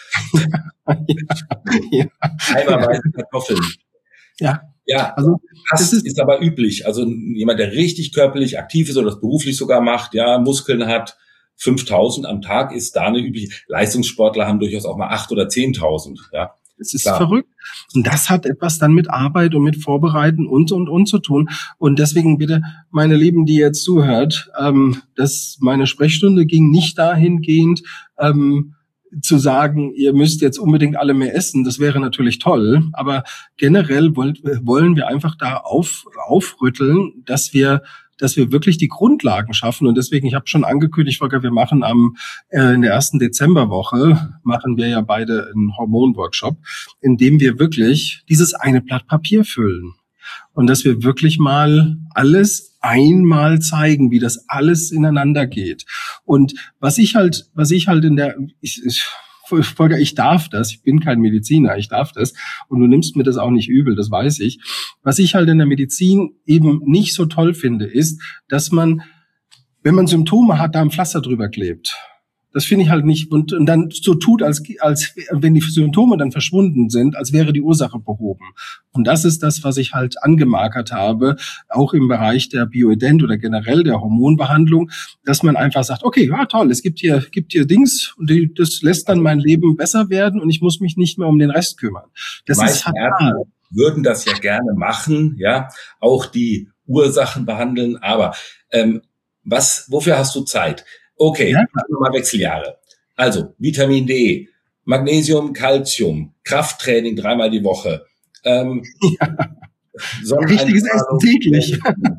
B: ja. Eimerweise Kartoffeln.
A: Ja.
B: Ja,
A: also
B: das ist, ist aber üblich. Also jemand, der richtig körperlich aktiv ist oder das beruflich sogar macht, ja, Muskeln hat, fünftausend am Tag ist da eine übliche. Leistungssportler haben durchaus auch mal acht oder zehntausend, ja.
A: Es ist Klar. verrückt. Und das hat etwas dann mit Arbeit und mit Vorbereiten und, und, und zu tun. Und deswegen bitte, meine Lieben, die jetzt zuhört, ähm, dass meine Sprechstunde ging nicht dahingehend, ähm, zu sagen, ihr müsst jetzt unbedingt alle mehr essen, das wäre natürlich toll, aber generell wollt, wollen wir einfach da auf, aufrütteln, dass wir dass wir wirklich die Grundlagen schaffen. Und deswegen, ich habe schon angekündigt, Volker, wir machen am äh, in der ersten Dezemberwoche, machen wir ja beide einen Hormonworkshop, in dem wir wirklich dieses eine Blatt Papier füllen. Und dass wir wirklich mal alles einmal zeigen, wie das alles ineinander geht. Und was ich halt, was ich halt in der, ich, ich, Volker, ich darf das, ich bin kein Mediziner, ich darf das und du nimmst mir das auch nicht übel, das weiß ich. Was ich halt in der Medizin eben nicht so toll finde, ist, dass man, wenn man Symptome hat, da ein Pflaster drüber klebt. Das finde ich halt nicht und, und dann so tut, als, als wenn die Symptome dann verschwunden sind, als wäre die Ursache behoben. Und das ist das, was ich halt angemarkert habe, auch im Bereich der Bioident oder generell der Hormonbehandlung, dass man einfach sagt, okay, ja toll, es gibt hier, gibt hier Dings und die, das lässt dann mein Leben besser werden und ich muss mich nicht mehr um den Rest kümmern. Das ist fatal.
B: Würden das ja gerne machen, ja, auch die Ursachen behandeln, aber ähm, was, wofür hast du Zeit? Okay, ja. Mal Wechseljahre. Also Vitamin D, Magnesium, Calcium, Krafttraining dreimal die Woche. Ähm, ja.
A: Richtiges Essen täglich.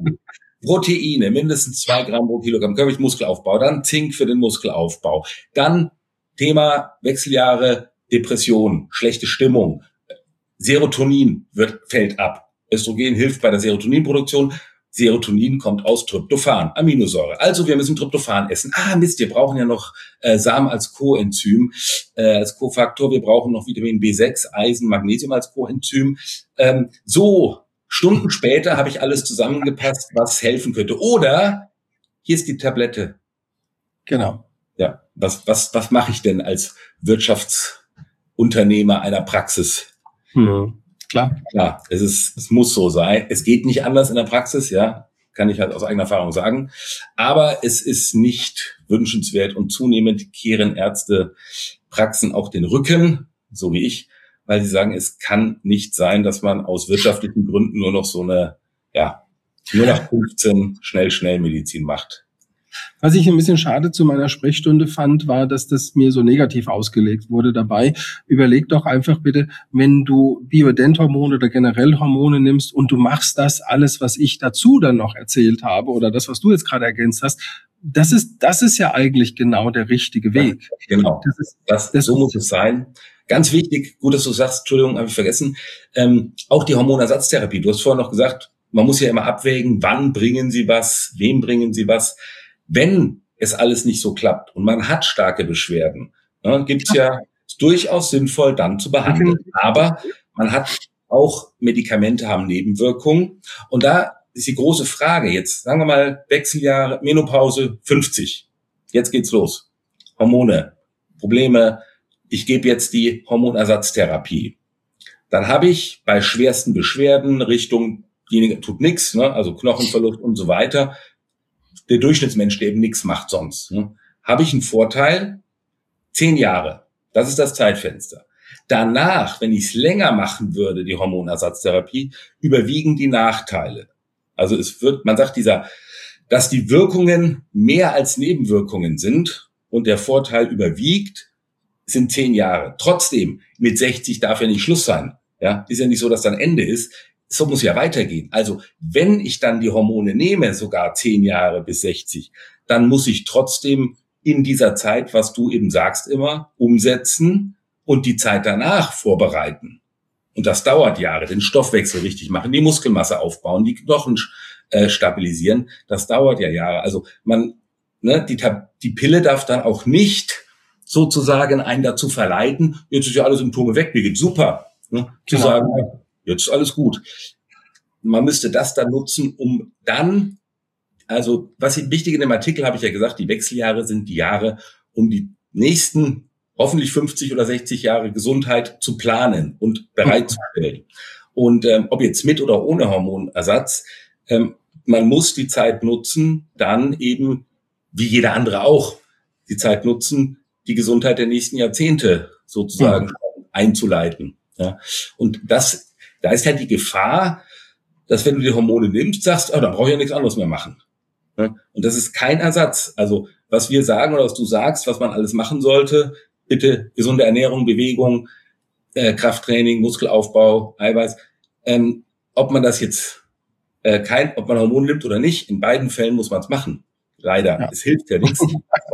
B: Proteine, mindestens zwei Gramm pro Kilogramm, körperlich Muskelaufbau. Dann Zink für den Muskelaufbau. Dann Thema Wechseljahre, Depression, schlechte Stimmung. Serotonin wird, fällt ab. Östrogen hilft bei der Serotoninproduktion. Serotonin kommt aus Tryptophan, Aminosäure. Also wir müssen Tryptophan essen. Ah Mist, wir brauchen ja noch äh, Samen als Coenzym, äh, als Kofaktor. Wir brauchen noch Vitamin B sechs, Eisen, Magnesium als Coenzym. Ähm, so, Stunden später habe ich alles zusammengepasst, was helfen könnte. Oder hier ist die Tablette.
A: Genau.
B: Ja, was was was mache ich denn als Wirtschaftsunternehmer einer Praxis?
A: Hm. Klar.
B: Klar, es ist, es muss so sein. Es geht nicht anders in der Praxis, ja, kann ich halt aus eigener Erfahrung sagen. Aber es ist nicht wünschenswert und zunehmend kehren Ärztepraxen auch den Rücken, so wie ich, weil sie sagen, es kann nicht sein, dass man aus wirtschaftlichen Gründen nur noch so eine, ja, nur nach fünfzehn schnell, schnell Medizin macht.
A: Was ich ein bisschen schade zu meiner Sprechstunde fand, war, dass das mir so negativ ausgelegt wurde dabei. Überleg doch einfach bitte, wenn du Bioidenthormone oder generell Hormone nimmst und du machst das alles, was ich dazu dann noch erzählt habe oder das, was du jetzt gerade ergänzt hast, das ist, das ist ja eigentlich genau der richtige Weg.
B: Ja, genau,
A: das ist,
B: das,
A: das
B: so muss es sein. Ganz wichtig, gut, dass du sagst, Entschuldigung, habe ich vergessen, ähm, auch die Hormonersatztherapie. Du hast vorhin noch gesagt, man muss ja immer abwägen, wann bringen sie was, wem bringen sie was. Wenn es alles nicht so klappt und man hat starke Beschwerden, ne, gibt es ja, ist durchaus sinnvoll, dann zu behandeln. Aber man hat auch Medikamente, haben Nebenwirkungen. Und da ist die große Frage jetzt, sagen wir mal Wechseljahre, Menopause fünfzig. Jetzt geht's los. Hormone, Probleme. Ich gebe jetzt die Hormonersatztherapie. Dann habe ich bei schwersten Beschwerden Richtung, diejenige tut nichts, ne, also Knochenverlust und so weiter, der Durchschnittsmensch, der eben nichts macht sonst, ne, habe ich einen Vorteil, zehn Jahre. Das ist das Zeitfenster. Danach, wenn ich es länger machen würde, die Hormonersatztherapie, überwiegen die Nachteile. Also es wird, man sagt dieser, dass die Wirkungen mehr als Nebenwirkungen sind und der Vorteil überwiegt, sind zehn Jahre. Trotzdem, mit sechzig darf ja nicht Schluss sein. Ja, ist ja nicht so, dass dann Ende ist. So muss ja weitergehen. Also wenn ich dann die Hormone nehme, sogar zehn Jahre bis sechzig, dann muss ich trotzdem in dieser Zeit, was du eben sagst immer, umsetzen und die Zeit danach vorbereiten. Und das dauert Jahre, den Stoffwechsel richtig machen, die Muskelmasse aufbauen, die Knochen äh, stabilisieren. Das dauert ja Jahre. Also man, ne, die, die Pille darf dann auch nicht sozusagen einen dazu verleiten, jetzt ist ja alle Symptome weg, mir geht's super. Ne, zu
A: genau.
B: sagen, jetzt ist alles gut. Man müsste das dann nutzen, um dann, also was wichtig in dem Artikel habe ich ja gesagt, die Wechseljahre sind die Jahre, um die nächsten hoffentlich fünfzig oder sechzig Jahre Gesundheit zu planen und bereitzustellen. Und ähm, ob jetzt mit oder ohne Hormonersatz, ähm, man muss die Zeit nutzen, dann eben, wie jeder andere auch, die Zeit nutzen, die Gesundheit der nächsten Jahrzehnte sozusagen ja. einzuleiten. Ja. Und das, da ist halt die Gefahr, dass wenn du die Hormone nimmst, sagst, oh, dann brauche ich ja nichts anderes mehr machen. Ja. Und das ist kein Ersatz. Also was wir sagen oder was du sagst, was man alles machen sollte, bitte gesunde Ernährung, Bewegung, äh, Krafttraining, Muskelaufbau, Eiweiß. Ähm, ob man das jetzt äh, kein, ob man Hormone nimmt oder nicht, in beiden Fällen muss man es machen. Leider. Ja. Es hilft ja nichts.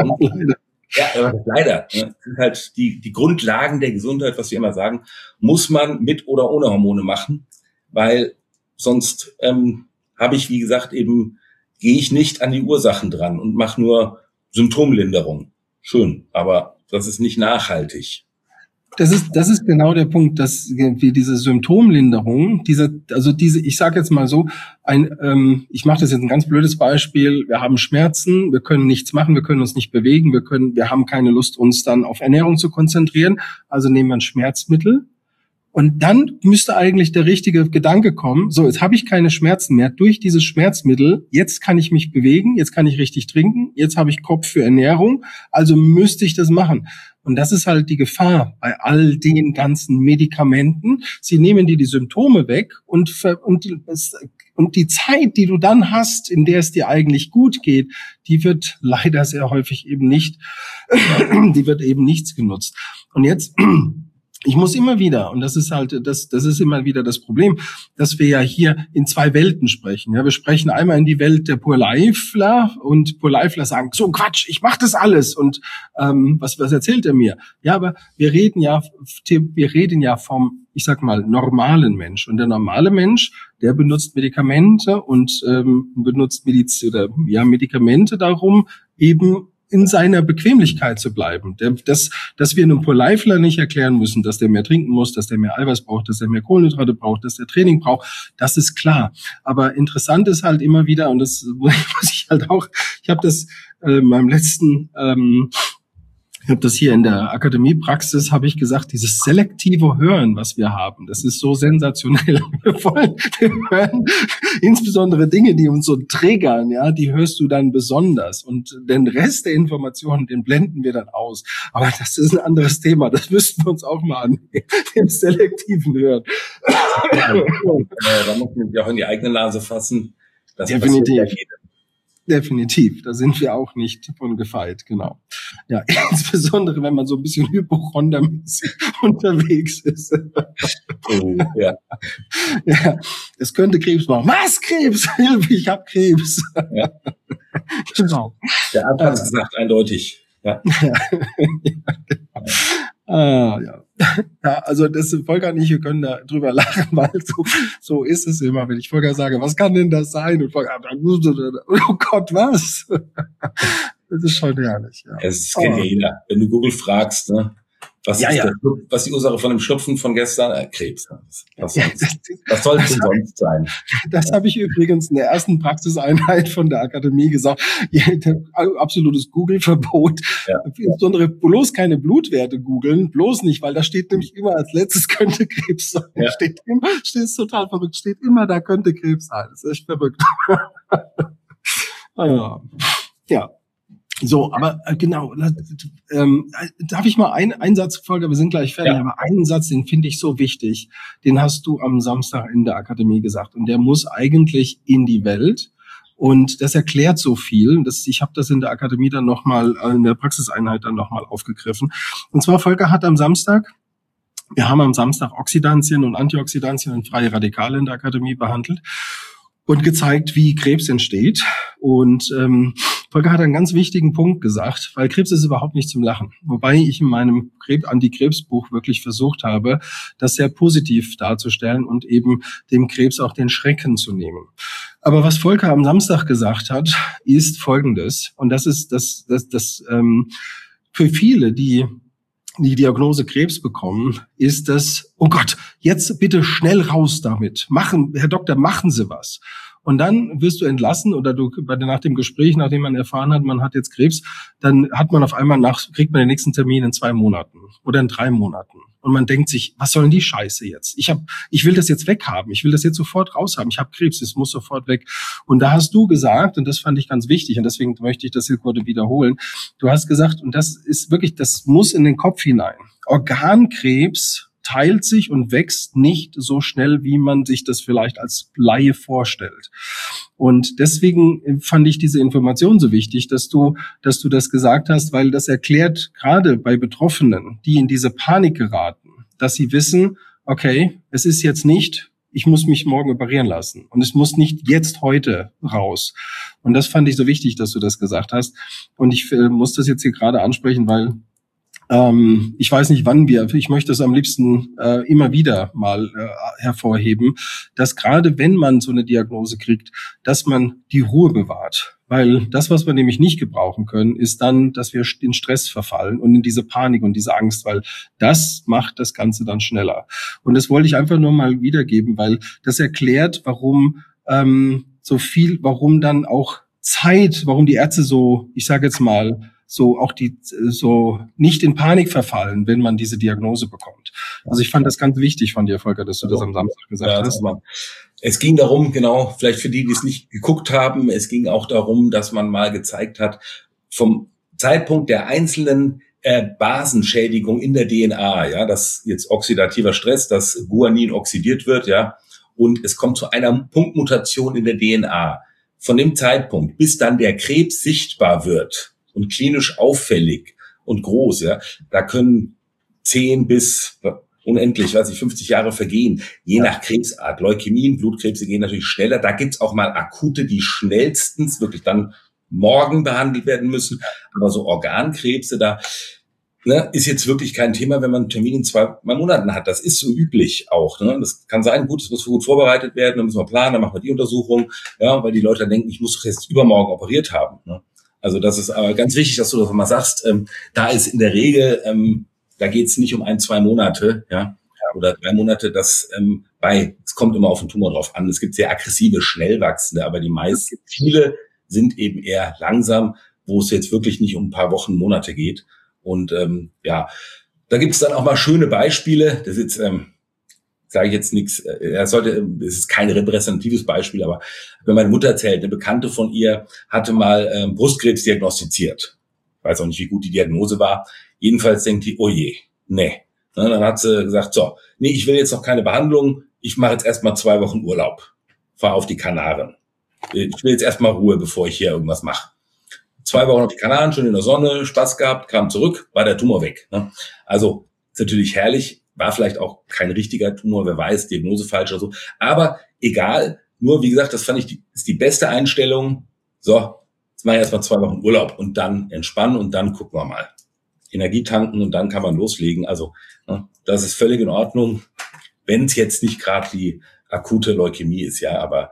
B: Ja, aber leider. Ne? Das sind halt die, die Grundlagen der Gesundheit, was wir immer sagen, muss man mit oder ohne Hormone machen, weil sonst ähm, habe ich, wie gesagt, eben gehe ich nicht an die Ursachen dran und mache nur Symptomlinderung. Schön, aber das ist nicht nachhaltig.
A: Das ist, das ist genau der Punkt, dass wir diese Symptomlinderung, diese, also diese, ich sage jetzt mal so, ein, ähm, ich mache das jetzt ein ganz blödes Beispiel. Wir haben Schmerzen, wir können nichts machen, wir können uns nicht bewegen, wir können, wir haben keine Lust, uns dann auf Ernährung zu konzentrieren. Also nehmen wir ein Schmerzmittel. Und dann müsste eigentlich der richtige Gedanke kommen, so, jetzt habe ich keine Schmerzen mehr durch dieses Schmerzmittel, jetzt kann ich mich bewegen, jetzt kann ich richtig trinken, jetzt habe ich Kopf für Ernährung, also müsste ich das machen. Und das ist halt die Gefahr bei all den ganzen Medikamenten. Sie nehmen dir die Symptome weg und, und, die, und die Zeit, die du dann hast, in der es dir eigentlich gut geht, die wird leider sehr häufig eben nicht, die wird eben nichts genutzt. Und jetzt... Ich muss immer wieder, und das ist halt, das, das ist immer wieder das Problem, dass wir ja hier in zwei Welten sprechen. Ja, wir sprechen einmal in die Welt der Pur-Lifler und Pur-Lifler sagen, so Quatsch, ich mach das alles und ähm, was, was erzählt er mir? Ja, aber wir reden ja, wir reden ja vom, ich sag mal, normalen Mensch. Und der normale Mensch, der benutzt Medikamente und ähm, benutzt Medizin oder ja Medikamente darum, eben in seiner Bequemlichkeit zu bleiben. Der, das, dass wir einem Pur-Lifler nicht erklären müssen, dass der mehr trinken muss, dass der mehr Eiweiß braucht, dass der mehr Kohlenhydrate braucht, dass der Training braucht, das ist klar. Aber interessant ist halt immer wieder, und das muss ich halt auch, ich habe das äh, in meinem letzten ähm, Ich habe das hier in der Akademiepraxis, habe ich gesagt, dieses selektive Hören, was wir haben, das ist so sensationell. Wir wollen, wir hören insbesondere Dinge, die uns so triggern, ja, die hörst du dann besonders. Und den Rest der Informationen, den blenden wir dann aus. Aber das ist ein anderes Thema. Das müssten wir uns auch mal annehmen, dem selektiven Hören.
B: Ja, da muss man sich auch in die eigene Nase fassen. Das
A: Definitiv. Definitiv, da sind wir auch nicht von gefeit, genau. Ja, insbesondere wenn man so ein bisschen hypochondermäßig unterwegs ist.
B: Oh, ja.
A: Ja, es könnte Krebs machen. Was, Krebs? Hilfe, ich hab Krebs.
B: Ja.
A: Genau.
B: Der Arzt hat es gesagt, eindeutig. Ja.
A: Ja, genau. Ah, ja. Ja, also das Volker und ich, wir können da drüber lachen, weil so, so ist es immer, wenn ich Volker sage, was kann denn das sein? Und Volker, oh Gott, was? Das ist schon herrlich. Ja.
B: Das kennt ja jeder. Wenn du Google fragst, ne, was
A: ja,
B: ist
A: ja.
B: Der, was die Ursache von dem Schnupfen von gestern? Äh, Krebs. Was,
A: Ja,
B: sonst,
A: das,
B: was soll es denn
A: das
B: sonst sein?
A: Das habe ich übrigens in der ersten Praxiseinheit von der Akademie gesagt. Absolutes Google-Verbot.
B: Ja.
A: Insbesondere bloß keine Blutwerte googeln. Bloß nicht, weil da steht nämlich immer als letztes könnte Krebs sein. Ja. Steht immer, steht ist total verrückt. Steht immer, da könnte Krebs sein. Das ist echt verrückt. Ja. Ja. So, aber äh, genau, ähm, darf ich mal ein, einen Satz folgen, wir sind gleich fertig, ja. Aber einen Satz, den finde ich so wichtig, den hast du am Samstag in der Akademie gesagt und der muss eigentlich in die Welt und das erklärt so viel. Das, ich habe das in der Akademie dann nochmal, in der Praxiseinheit dann nochmal aufgegriffen. Und zwar, Volker hat am Samstag, wir haben am Samstag Oxidantien und Antioxidantien und freie Radikale in der Akademie behandelt und gezeigt, wie Krebs entsteht. Und ähm, Volker hat einen ganz wichtigen Punkt gesagt, weil Krebs ist überhaupt nicht zum Lachen. Wobei ich in meinem Anti-Krebs-Buch wirklich versucht habe, das sehr positiv darzustellen und eben dem Krebs auch den Schrecken zu nehmen. Aber was Volker am Samstag gesagt hat, ist Folgendes. Und das ist das, das, das ähm, für viele, die die Diagnose Krebs bekommen, ist das, oh Gott, jetzt bitte schnell raus damit. Machen, Herr Doktor, machen Sie was. Und dann wirst du entlassen oder du nach dem Gespräch, nachdem man erfahren hat, man hat jetzt Krebs, dann hat man auf einmal nach, kriegt man den nächsten Termin in zwei Monaten oder in drei Monaten. Und man denkt sich, was soll denn die Scheiße jetzt? Ich hab, ich will das jetzt weghaben. Ich will das jetzt sofort raushaben. Ich habe Krebs, es muss sofort weg. Und da hast du gesagt, und das fand ich ganz wichtig, und deswegen möchte ich das hier heute wiederholen. Du hast gesagt, und das ist wirklich, das muss in den Kopf hinein. Organkrebs teilt sich und wächst nicht so schnell, wie man sich das vielleicht als Laie vorstellt. Und deswegen fand ich diese Information so wichtig, dass du, dass du das gesagt hast, weil das erklärt gerade bei Betroffenen, die in diese Panik geraten, dass sie wissen, okay, es ist jetzt nicht, ich muss mich morgen operieren lassen und es muss nicht jetzt heute raus. Und das fand ich so wichtig, dass du das gesagt hast. Und ich äh, muss das jetzt hier gerade ansprechen, weil Ähm, ich weiß nicht, wann wir, ich möchte es am liebsten äh, immer wieder mal äh, hervorheben, dass gerade wenn man so eine Diagnose kriegt, dass man die Ruhe bewahrt. Weil das, was wir nämlich nicht gebrauchen können, ist dann, dass wir in Stress verfallen und in diese Panik und diese Angst, weil das macht das Ganze dann schneller. Und das wollte ich einfach nur mal wiedergeben, weil das erklärt, warum ähm, so viel, warum dann auch Zeit, warum die Ärzte so, ich sage jetzt mal, so auch die so nicht in Panik verfallen, wenn man diese Diagnose bekommt. Also ich fand das ganz wichtig von dir, Volker, dass du das am Samstag gesagt
B: ja,
A: hast.
B: Es ging darum, genau, vielleicht für die, die es nicht geguckt haben, es ging auch darum, dass man mal gezeigt hat, vom Zeitpunkt der einzelnen äh, Basenschädigung in der D N A, ja, dass jetzt oxidativer Stress, dass Guanin oxidiert wird, ja, und es kommt zu einer Punktmutation in der D N A. Von dem Zeitpunkt, bis dann der Krebs sichtbar wird, und klinisch auffällig und groß, ja, da können zehn bis unendlich, weiß ich, fünfzig Jahre vergehen, je nach Krebsart. Leukämien, Blutkrebse gehen natürlich schneller. Da gibt's auch mal akute, die schnellstens wirklich dann morgen behandelt werden müssen. Aber so Organkrebse, da ne, ist jetzt wirklich kein Thema, wenn man einen Termin in zwei Monaten hat. Das ist so üblich auch. Ne? Das kann sein, gut, es muss gut vorbereitet werden, dann müssen wir planen, dann machen wir die Untersuchung, ja, weil die Leute dann denken, ich muss doch jetzt übermorgen operiert haben. Ne? Also das ist aber ganz wichtig, dass du das mal sagst. Ähm, da ist in der Regel, ähm, da geht es nicht um ein, zwei Monate, ja, oder drei Monate. Das ähm, bei, es kommt immer auf den Tumor drauf an. Es gibt sehr aggressive, schnell wachsende, aber die meisten, viele sind eben eher langsam, wo es jetzt wirklich nicht um ein paar Wochen, Monate geht. Und ähm, ja, da gibt's dann auch mal schöne Beispiele. Das ist jetzt, ähm, sage ich jetzt nichts, er sollte, es ist kein repräsentatives Beispiel, aber wenn meine Mutter erzählt, eine Bekannte von ihr hatte mal ähm, Brustkrebs diagnostiziert. Ich weiß auch nicht, wie gut die Diagnose war. Jedenfalls denkt die, oh je, nee. Und dann hat sie gesagt, so, nee, ich will jetzt noch keine Behandlung, ich mache jetzt erstmal zwei Wochen Urlaub, fahre auf die Kanaren. Ich will jetzt erstmal Ruhe, bevor ich hier irgendwas mache. Zwei Wochen auf die Kanaren, schön in der Sonne, Spaß gehabt, kam zurück, war der Tumor weg. Ne? Also ist natürlich herrlich, war vielleicht auch kein richtiger Tumor, wer weiß, Diagnose falsch oder so. Aber egal, nur wie gesagt, das fand ich die, ist die beste Einstellung. So, jetzt mache ich erstmal zwei Wochen Urlaub und dann entspannen und dann gucken wir mal. Energie tanken und dann kann man loslegen. Also ne, das ist völlig in Ordnung, wenn es jetzt nicht gerade die akute Leukämie ist, ja, aber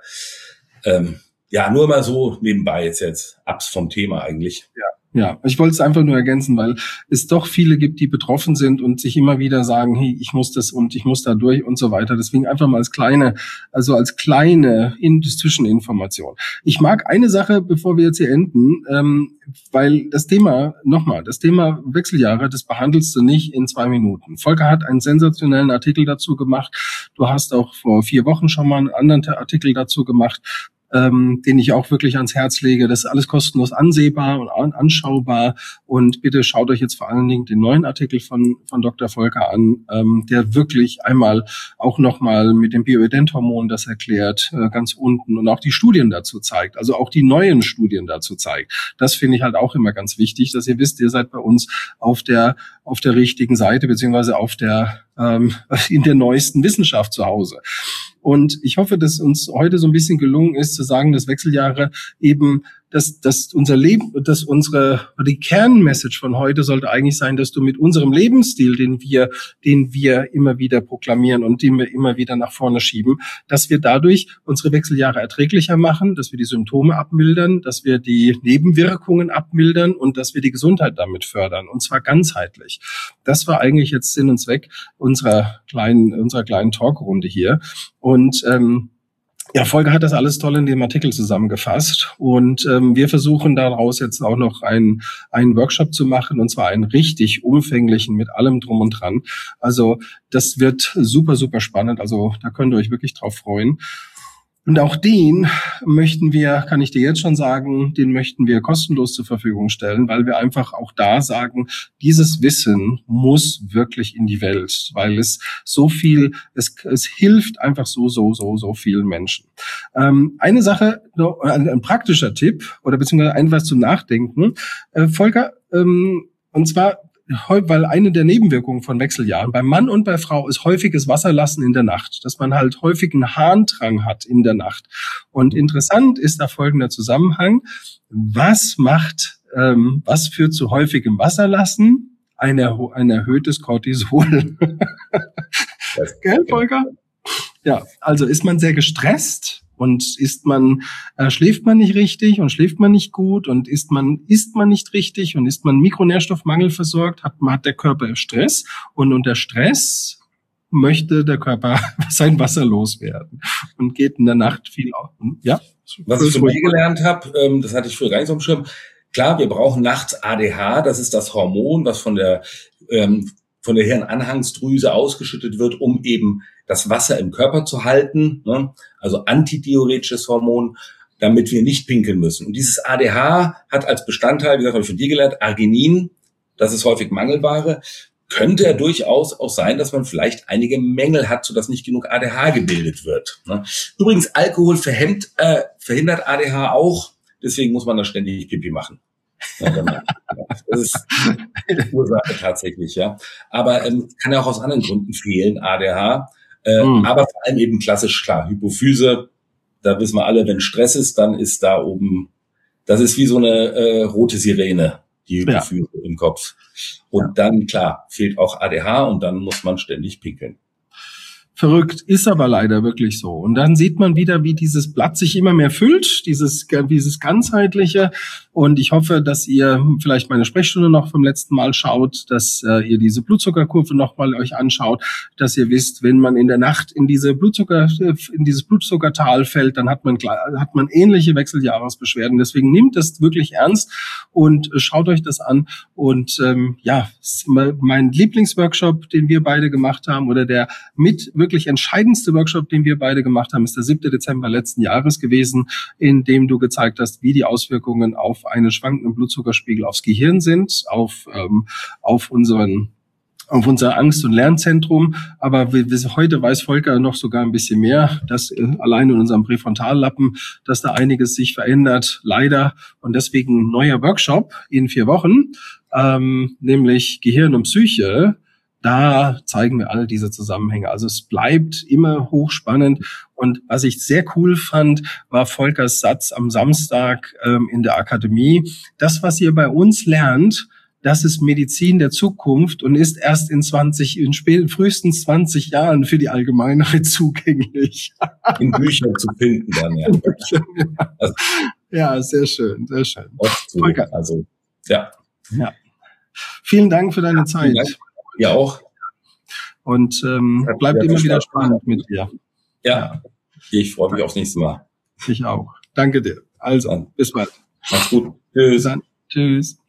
B: ähm, ja, nur mal so nebenbei ist jetzt abs vom Thema eigentlich.
A: Ja. Ja, ich wollte es einfach nur ergänzen, weil es doch viele gibt, die betroffen sind und sich immer wieder sagen, hey, ich muss das und ich muss da durch und so weiter. Deswegen einfach mal als kleine, also als kleine Zwischeninformation. Ich mag eine Sache, bevor wir jetzt hier enden, ähm, weil das Thema, nochmal, das Thema Wechseljahre, das behandelst du nicht in zwei Minuten. Volker hat einen sensationellen Artikel dazu gemacht. Du hast auch vor vier Wochen schon mal einen anderen Artikel dazu gemacht. Ähm, den ich auch wirklich ans Herz lege. Das ist alles kostenlos ansehbar und an, anschaubar. Und bitte schaut euch jetzt vor allen Dingen den neuen Artikel von von Doktor Volker an, ähm, der wirklich einmal auch nochmal mit dem Bioidenthormon das erklärt, äh, ganz unten und auch die Studien dazu zeigt, also auch die neuen Studien dazu zeigt. Das finde ich halt auch immer ganz wichtig, dass ihr wisst, ihr seid bei uns auf der auf der richtigen Seite beziehungsweise auf der ähm, in der neuesten Wissenschaft zu Hause. Und ich hoffe, dass uns heute so ein bisschen gelungen ist, zu sagen, dass Wechseljahre eben, dass, dass unser Leben, dass unsere, die Kernmessage von heute sollte eigentlich sein, dass du mit unserem Lebensstil, den wir, den wir immer wieder proklamieren und den wir immer wieder nach vorne schieben, dass wir dadurch unsere Wechseljahre erträglicher machen, dass wir die Symptome abmildern, dass wir die Nebenwirkungen abmildern und dass wir die Gesundheit damit fördern, und zwar ganzheitlich. Das war eigentlich jetzt Sinn und Zweck unserer kleinen, unserer kleinen Talkrunde hier. Und ähm, ja, Volker hat das alles toll in dem Artikel zusammengefasst, und ähm, wir versuchen daraus jetzt auch noch einen, einen Workshop zu machen, und zwar einen richtig umfänglichen mit allem drum und dran. Also das wird super, super spannend, also da könnt ihr euch wirklich drauf freuen. Und auch den möchten wir, kann ich dir jetzt schon sagen, den möchten wir kostenlos zur Verfügung stellen, weil wir einfach auch da sagen, dieses Wissen muss wirklich in die Welt, weil es so viel, es, es hilft einfach so, so, so, so vielen Menschen. Ähm, eine Sache, ein, ein praktischer Tipp oder beziehungsweise ein was zum Nachdenken. Äh, Volker, ähm, und zwar, weil eine der Nebenwirkungen von Wechseljahren bei Mann und bei Frau ist häufiges Wasserlassen in der Nacht, dass man halt häufig einen Harndrang hat in der Nacht. Und interessant ist da folgender Zusammenhang: Was macht, ähm, was führt zu häufigem Wasserlassen? Ein, erho- ein erhöhtes Cortisol. Gell, Volker? Ja, also ist man sehr gestresst. Und ist man, äh, schläft man nicht richtig und schläft man nicht gut und isst man, isst man nicht richtig und ist man Mikronährstoffmangel versorgt, hat, man hat der Körper Stress, und unter Stress möchte der Körper sein Wasser loswerden und geht in der Nacht viel auf. Ja?
B: Was ich von dir gelernt habe, ähm, das hatte ich früher gar nicht so am Schirm. Klar, wir brauchen nachts A D H, das ist das Hormon, was von der, ähm, von der Hirnanhangsdrüse ausgeschüttet wird, um eben das Wasser im Körper zu halten, ne? Also antidiuretisches Hormon, damit wir nicht pinkeln müssen. Und dieses A D H hat als Bestandteil, wie gesagt, habe ich von dir gelernt, Arginin, das ist häufig Mangelware. Könnte ja durchaus auch sein, dass man vielleicht einige Mängel hat, sodass nicht genug A D H gebildet wird, ne? Übrigens, Alkohol verhemmt, äh, verhindert A D H auch, deswegen muss man da ständig Pipi machen. Das ist die Ursache tatsächlich, ja. Aber ähm, kann ja auch aus anderen Gründen fehlen, A D H. Äh, mhm. Aber vor allem eben klassisch, klar, Hypophyse, da wissen wir alle, wenn Stress ist, dann ist da oben, das ist wie so eine äh, rote Sirene, die Hypophyse ja. im Kopf. Und ja. dann, klar, fehlt auch A D H und dann muss man ständig pinkeln.
A: Verrückt, ist aber leider wirklich so. Und dann sieht man wieder, wie dieses Blatt sich immer mehr füllt, dieses, dieses ganzheitliche. Und ich hoffe, dass ihr vielleicht meine Sprechstunde noch vom letzten Mal schaut, dass äh, ihr diese Blutzuckerkurve nochmal euch anschaut, dass ihr wisst, wenn man in der Nacht in diese Blutzucker, in dieses Blutzuckertal fällt, dann hat man, hat man ähnliche Wechseljahresbeschwerden. Deswegen nehmt das wirklich ernst und äh, schaut euch das an. Und ähm, ja, mein Lieblingsworkshop, den wir beide gemacht haben, oder der mit wirklich entscheidendste Workshop, den wir beide gemacht haben, ist der siebte Dezember letzten Jahres gewesen, in dem du gezeigt hast, wie die Auswirkungen auf einen schwankenden Blutzuckerspiegel aufs Gehirn sind, auf ähm, auf unseren auf unser Angst- und Lernzentrum. Aber wir, wir, heute weiß Volker noch sogar ein bisschen mehr, dass äh, allein in unserem Präfrontallappen, dass da einiges sich verändert, leider. Und deswegen neuer Workshop in vier Wochen, ähm, nämlich Gehirn und Psyche. Da zeigen wir all diese Zusammenhänge. Also es bleibt immer hochspannend. Und was ich sehr cool fand, war Volkers Satz am Samstag ähm, in der Akademie. Das, was ihr bei uns lernt, das ist Medizin der Zukunft und ist erst in zwanzig, in späten, frühestens zwanzig Jahren für die Allgemeinheit zugänglich.
B: In Büchern zu finden dann, ja.
A: Also, ja, sehr schön, sehr schön.
B: Zu, also, ja.
A: ja. Vielen Dank für deine Zeit.
B: Vielen Dank. Ja, auch.
A: Und ähm, bleibt immer wieder spannend mit dir.
B: Ja, ich freue mich aufs nächste Mal.
A: Ich auch. Danke dir. Also, bis bald.
B: Mach's gut. Tschüss.
A: Bis dann. Tschüss.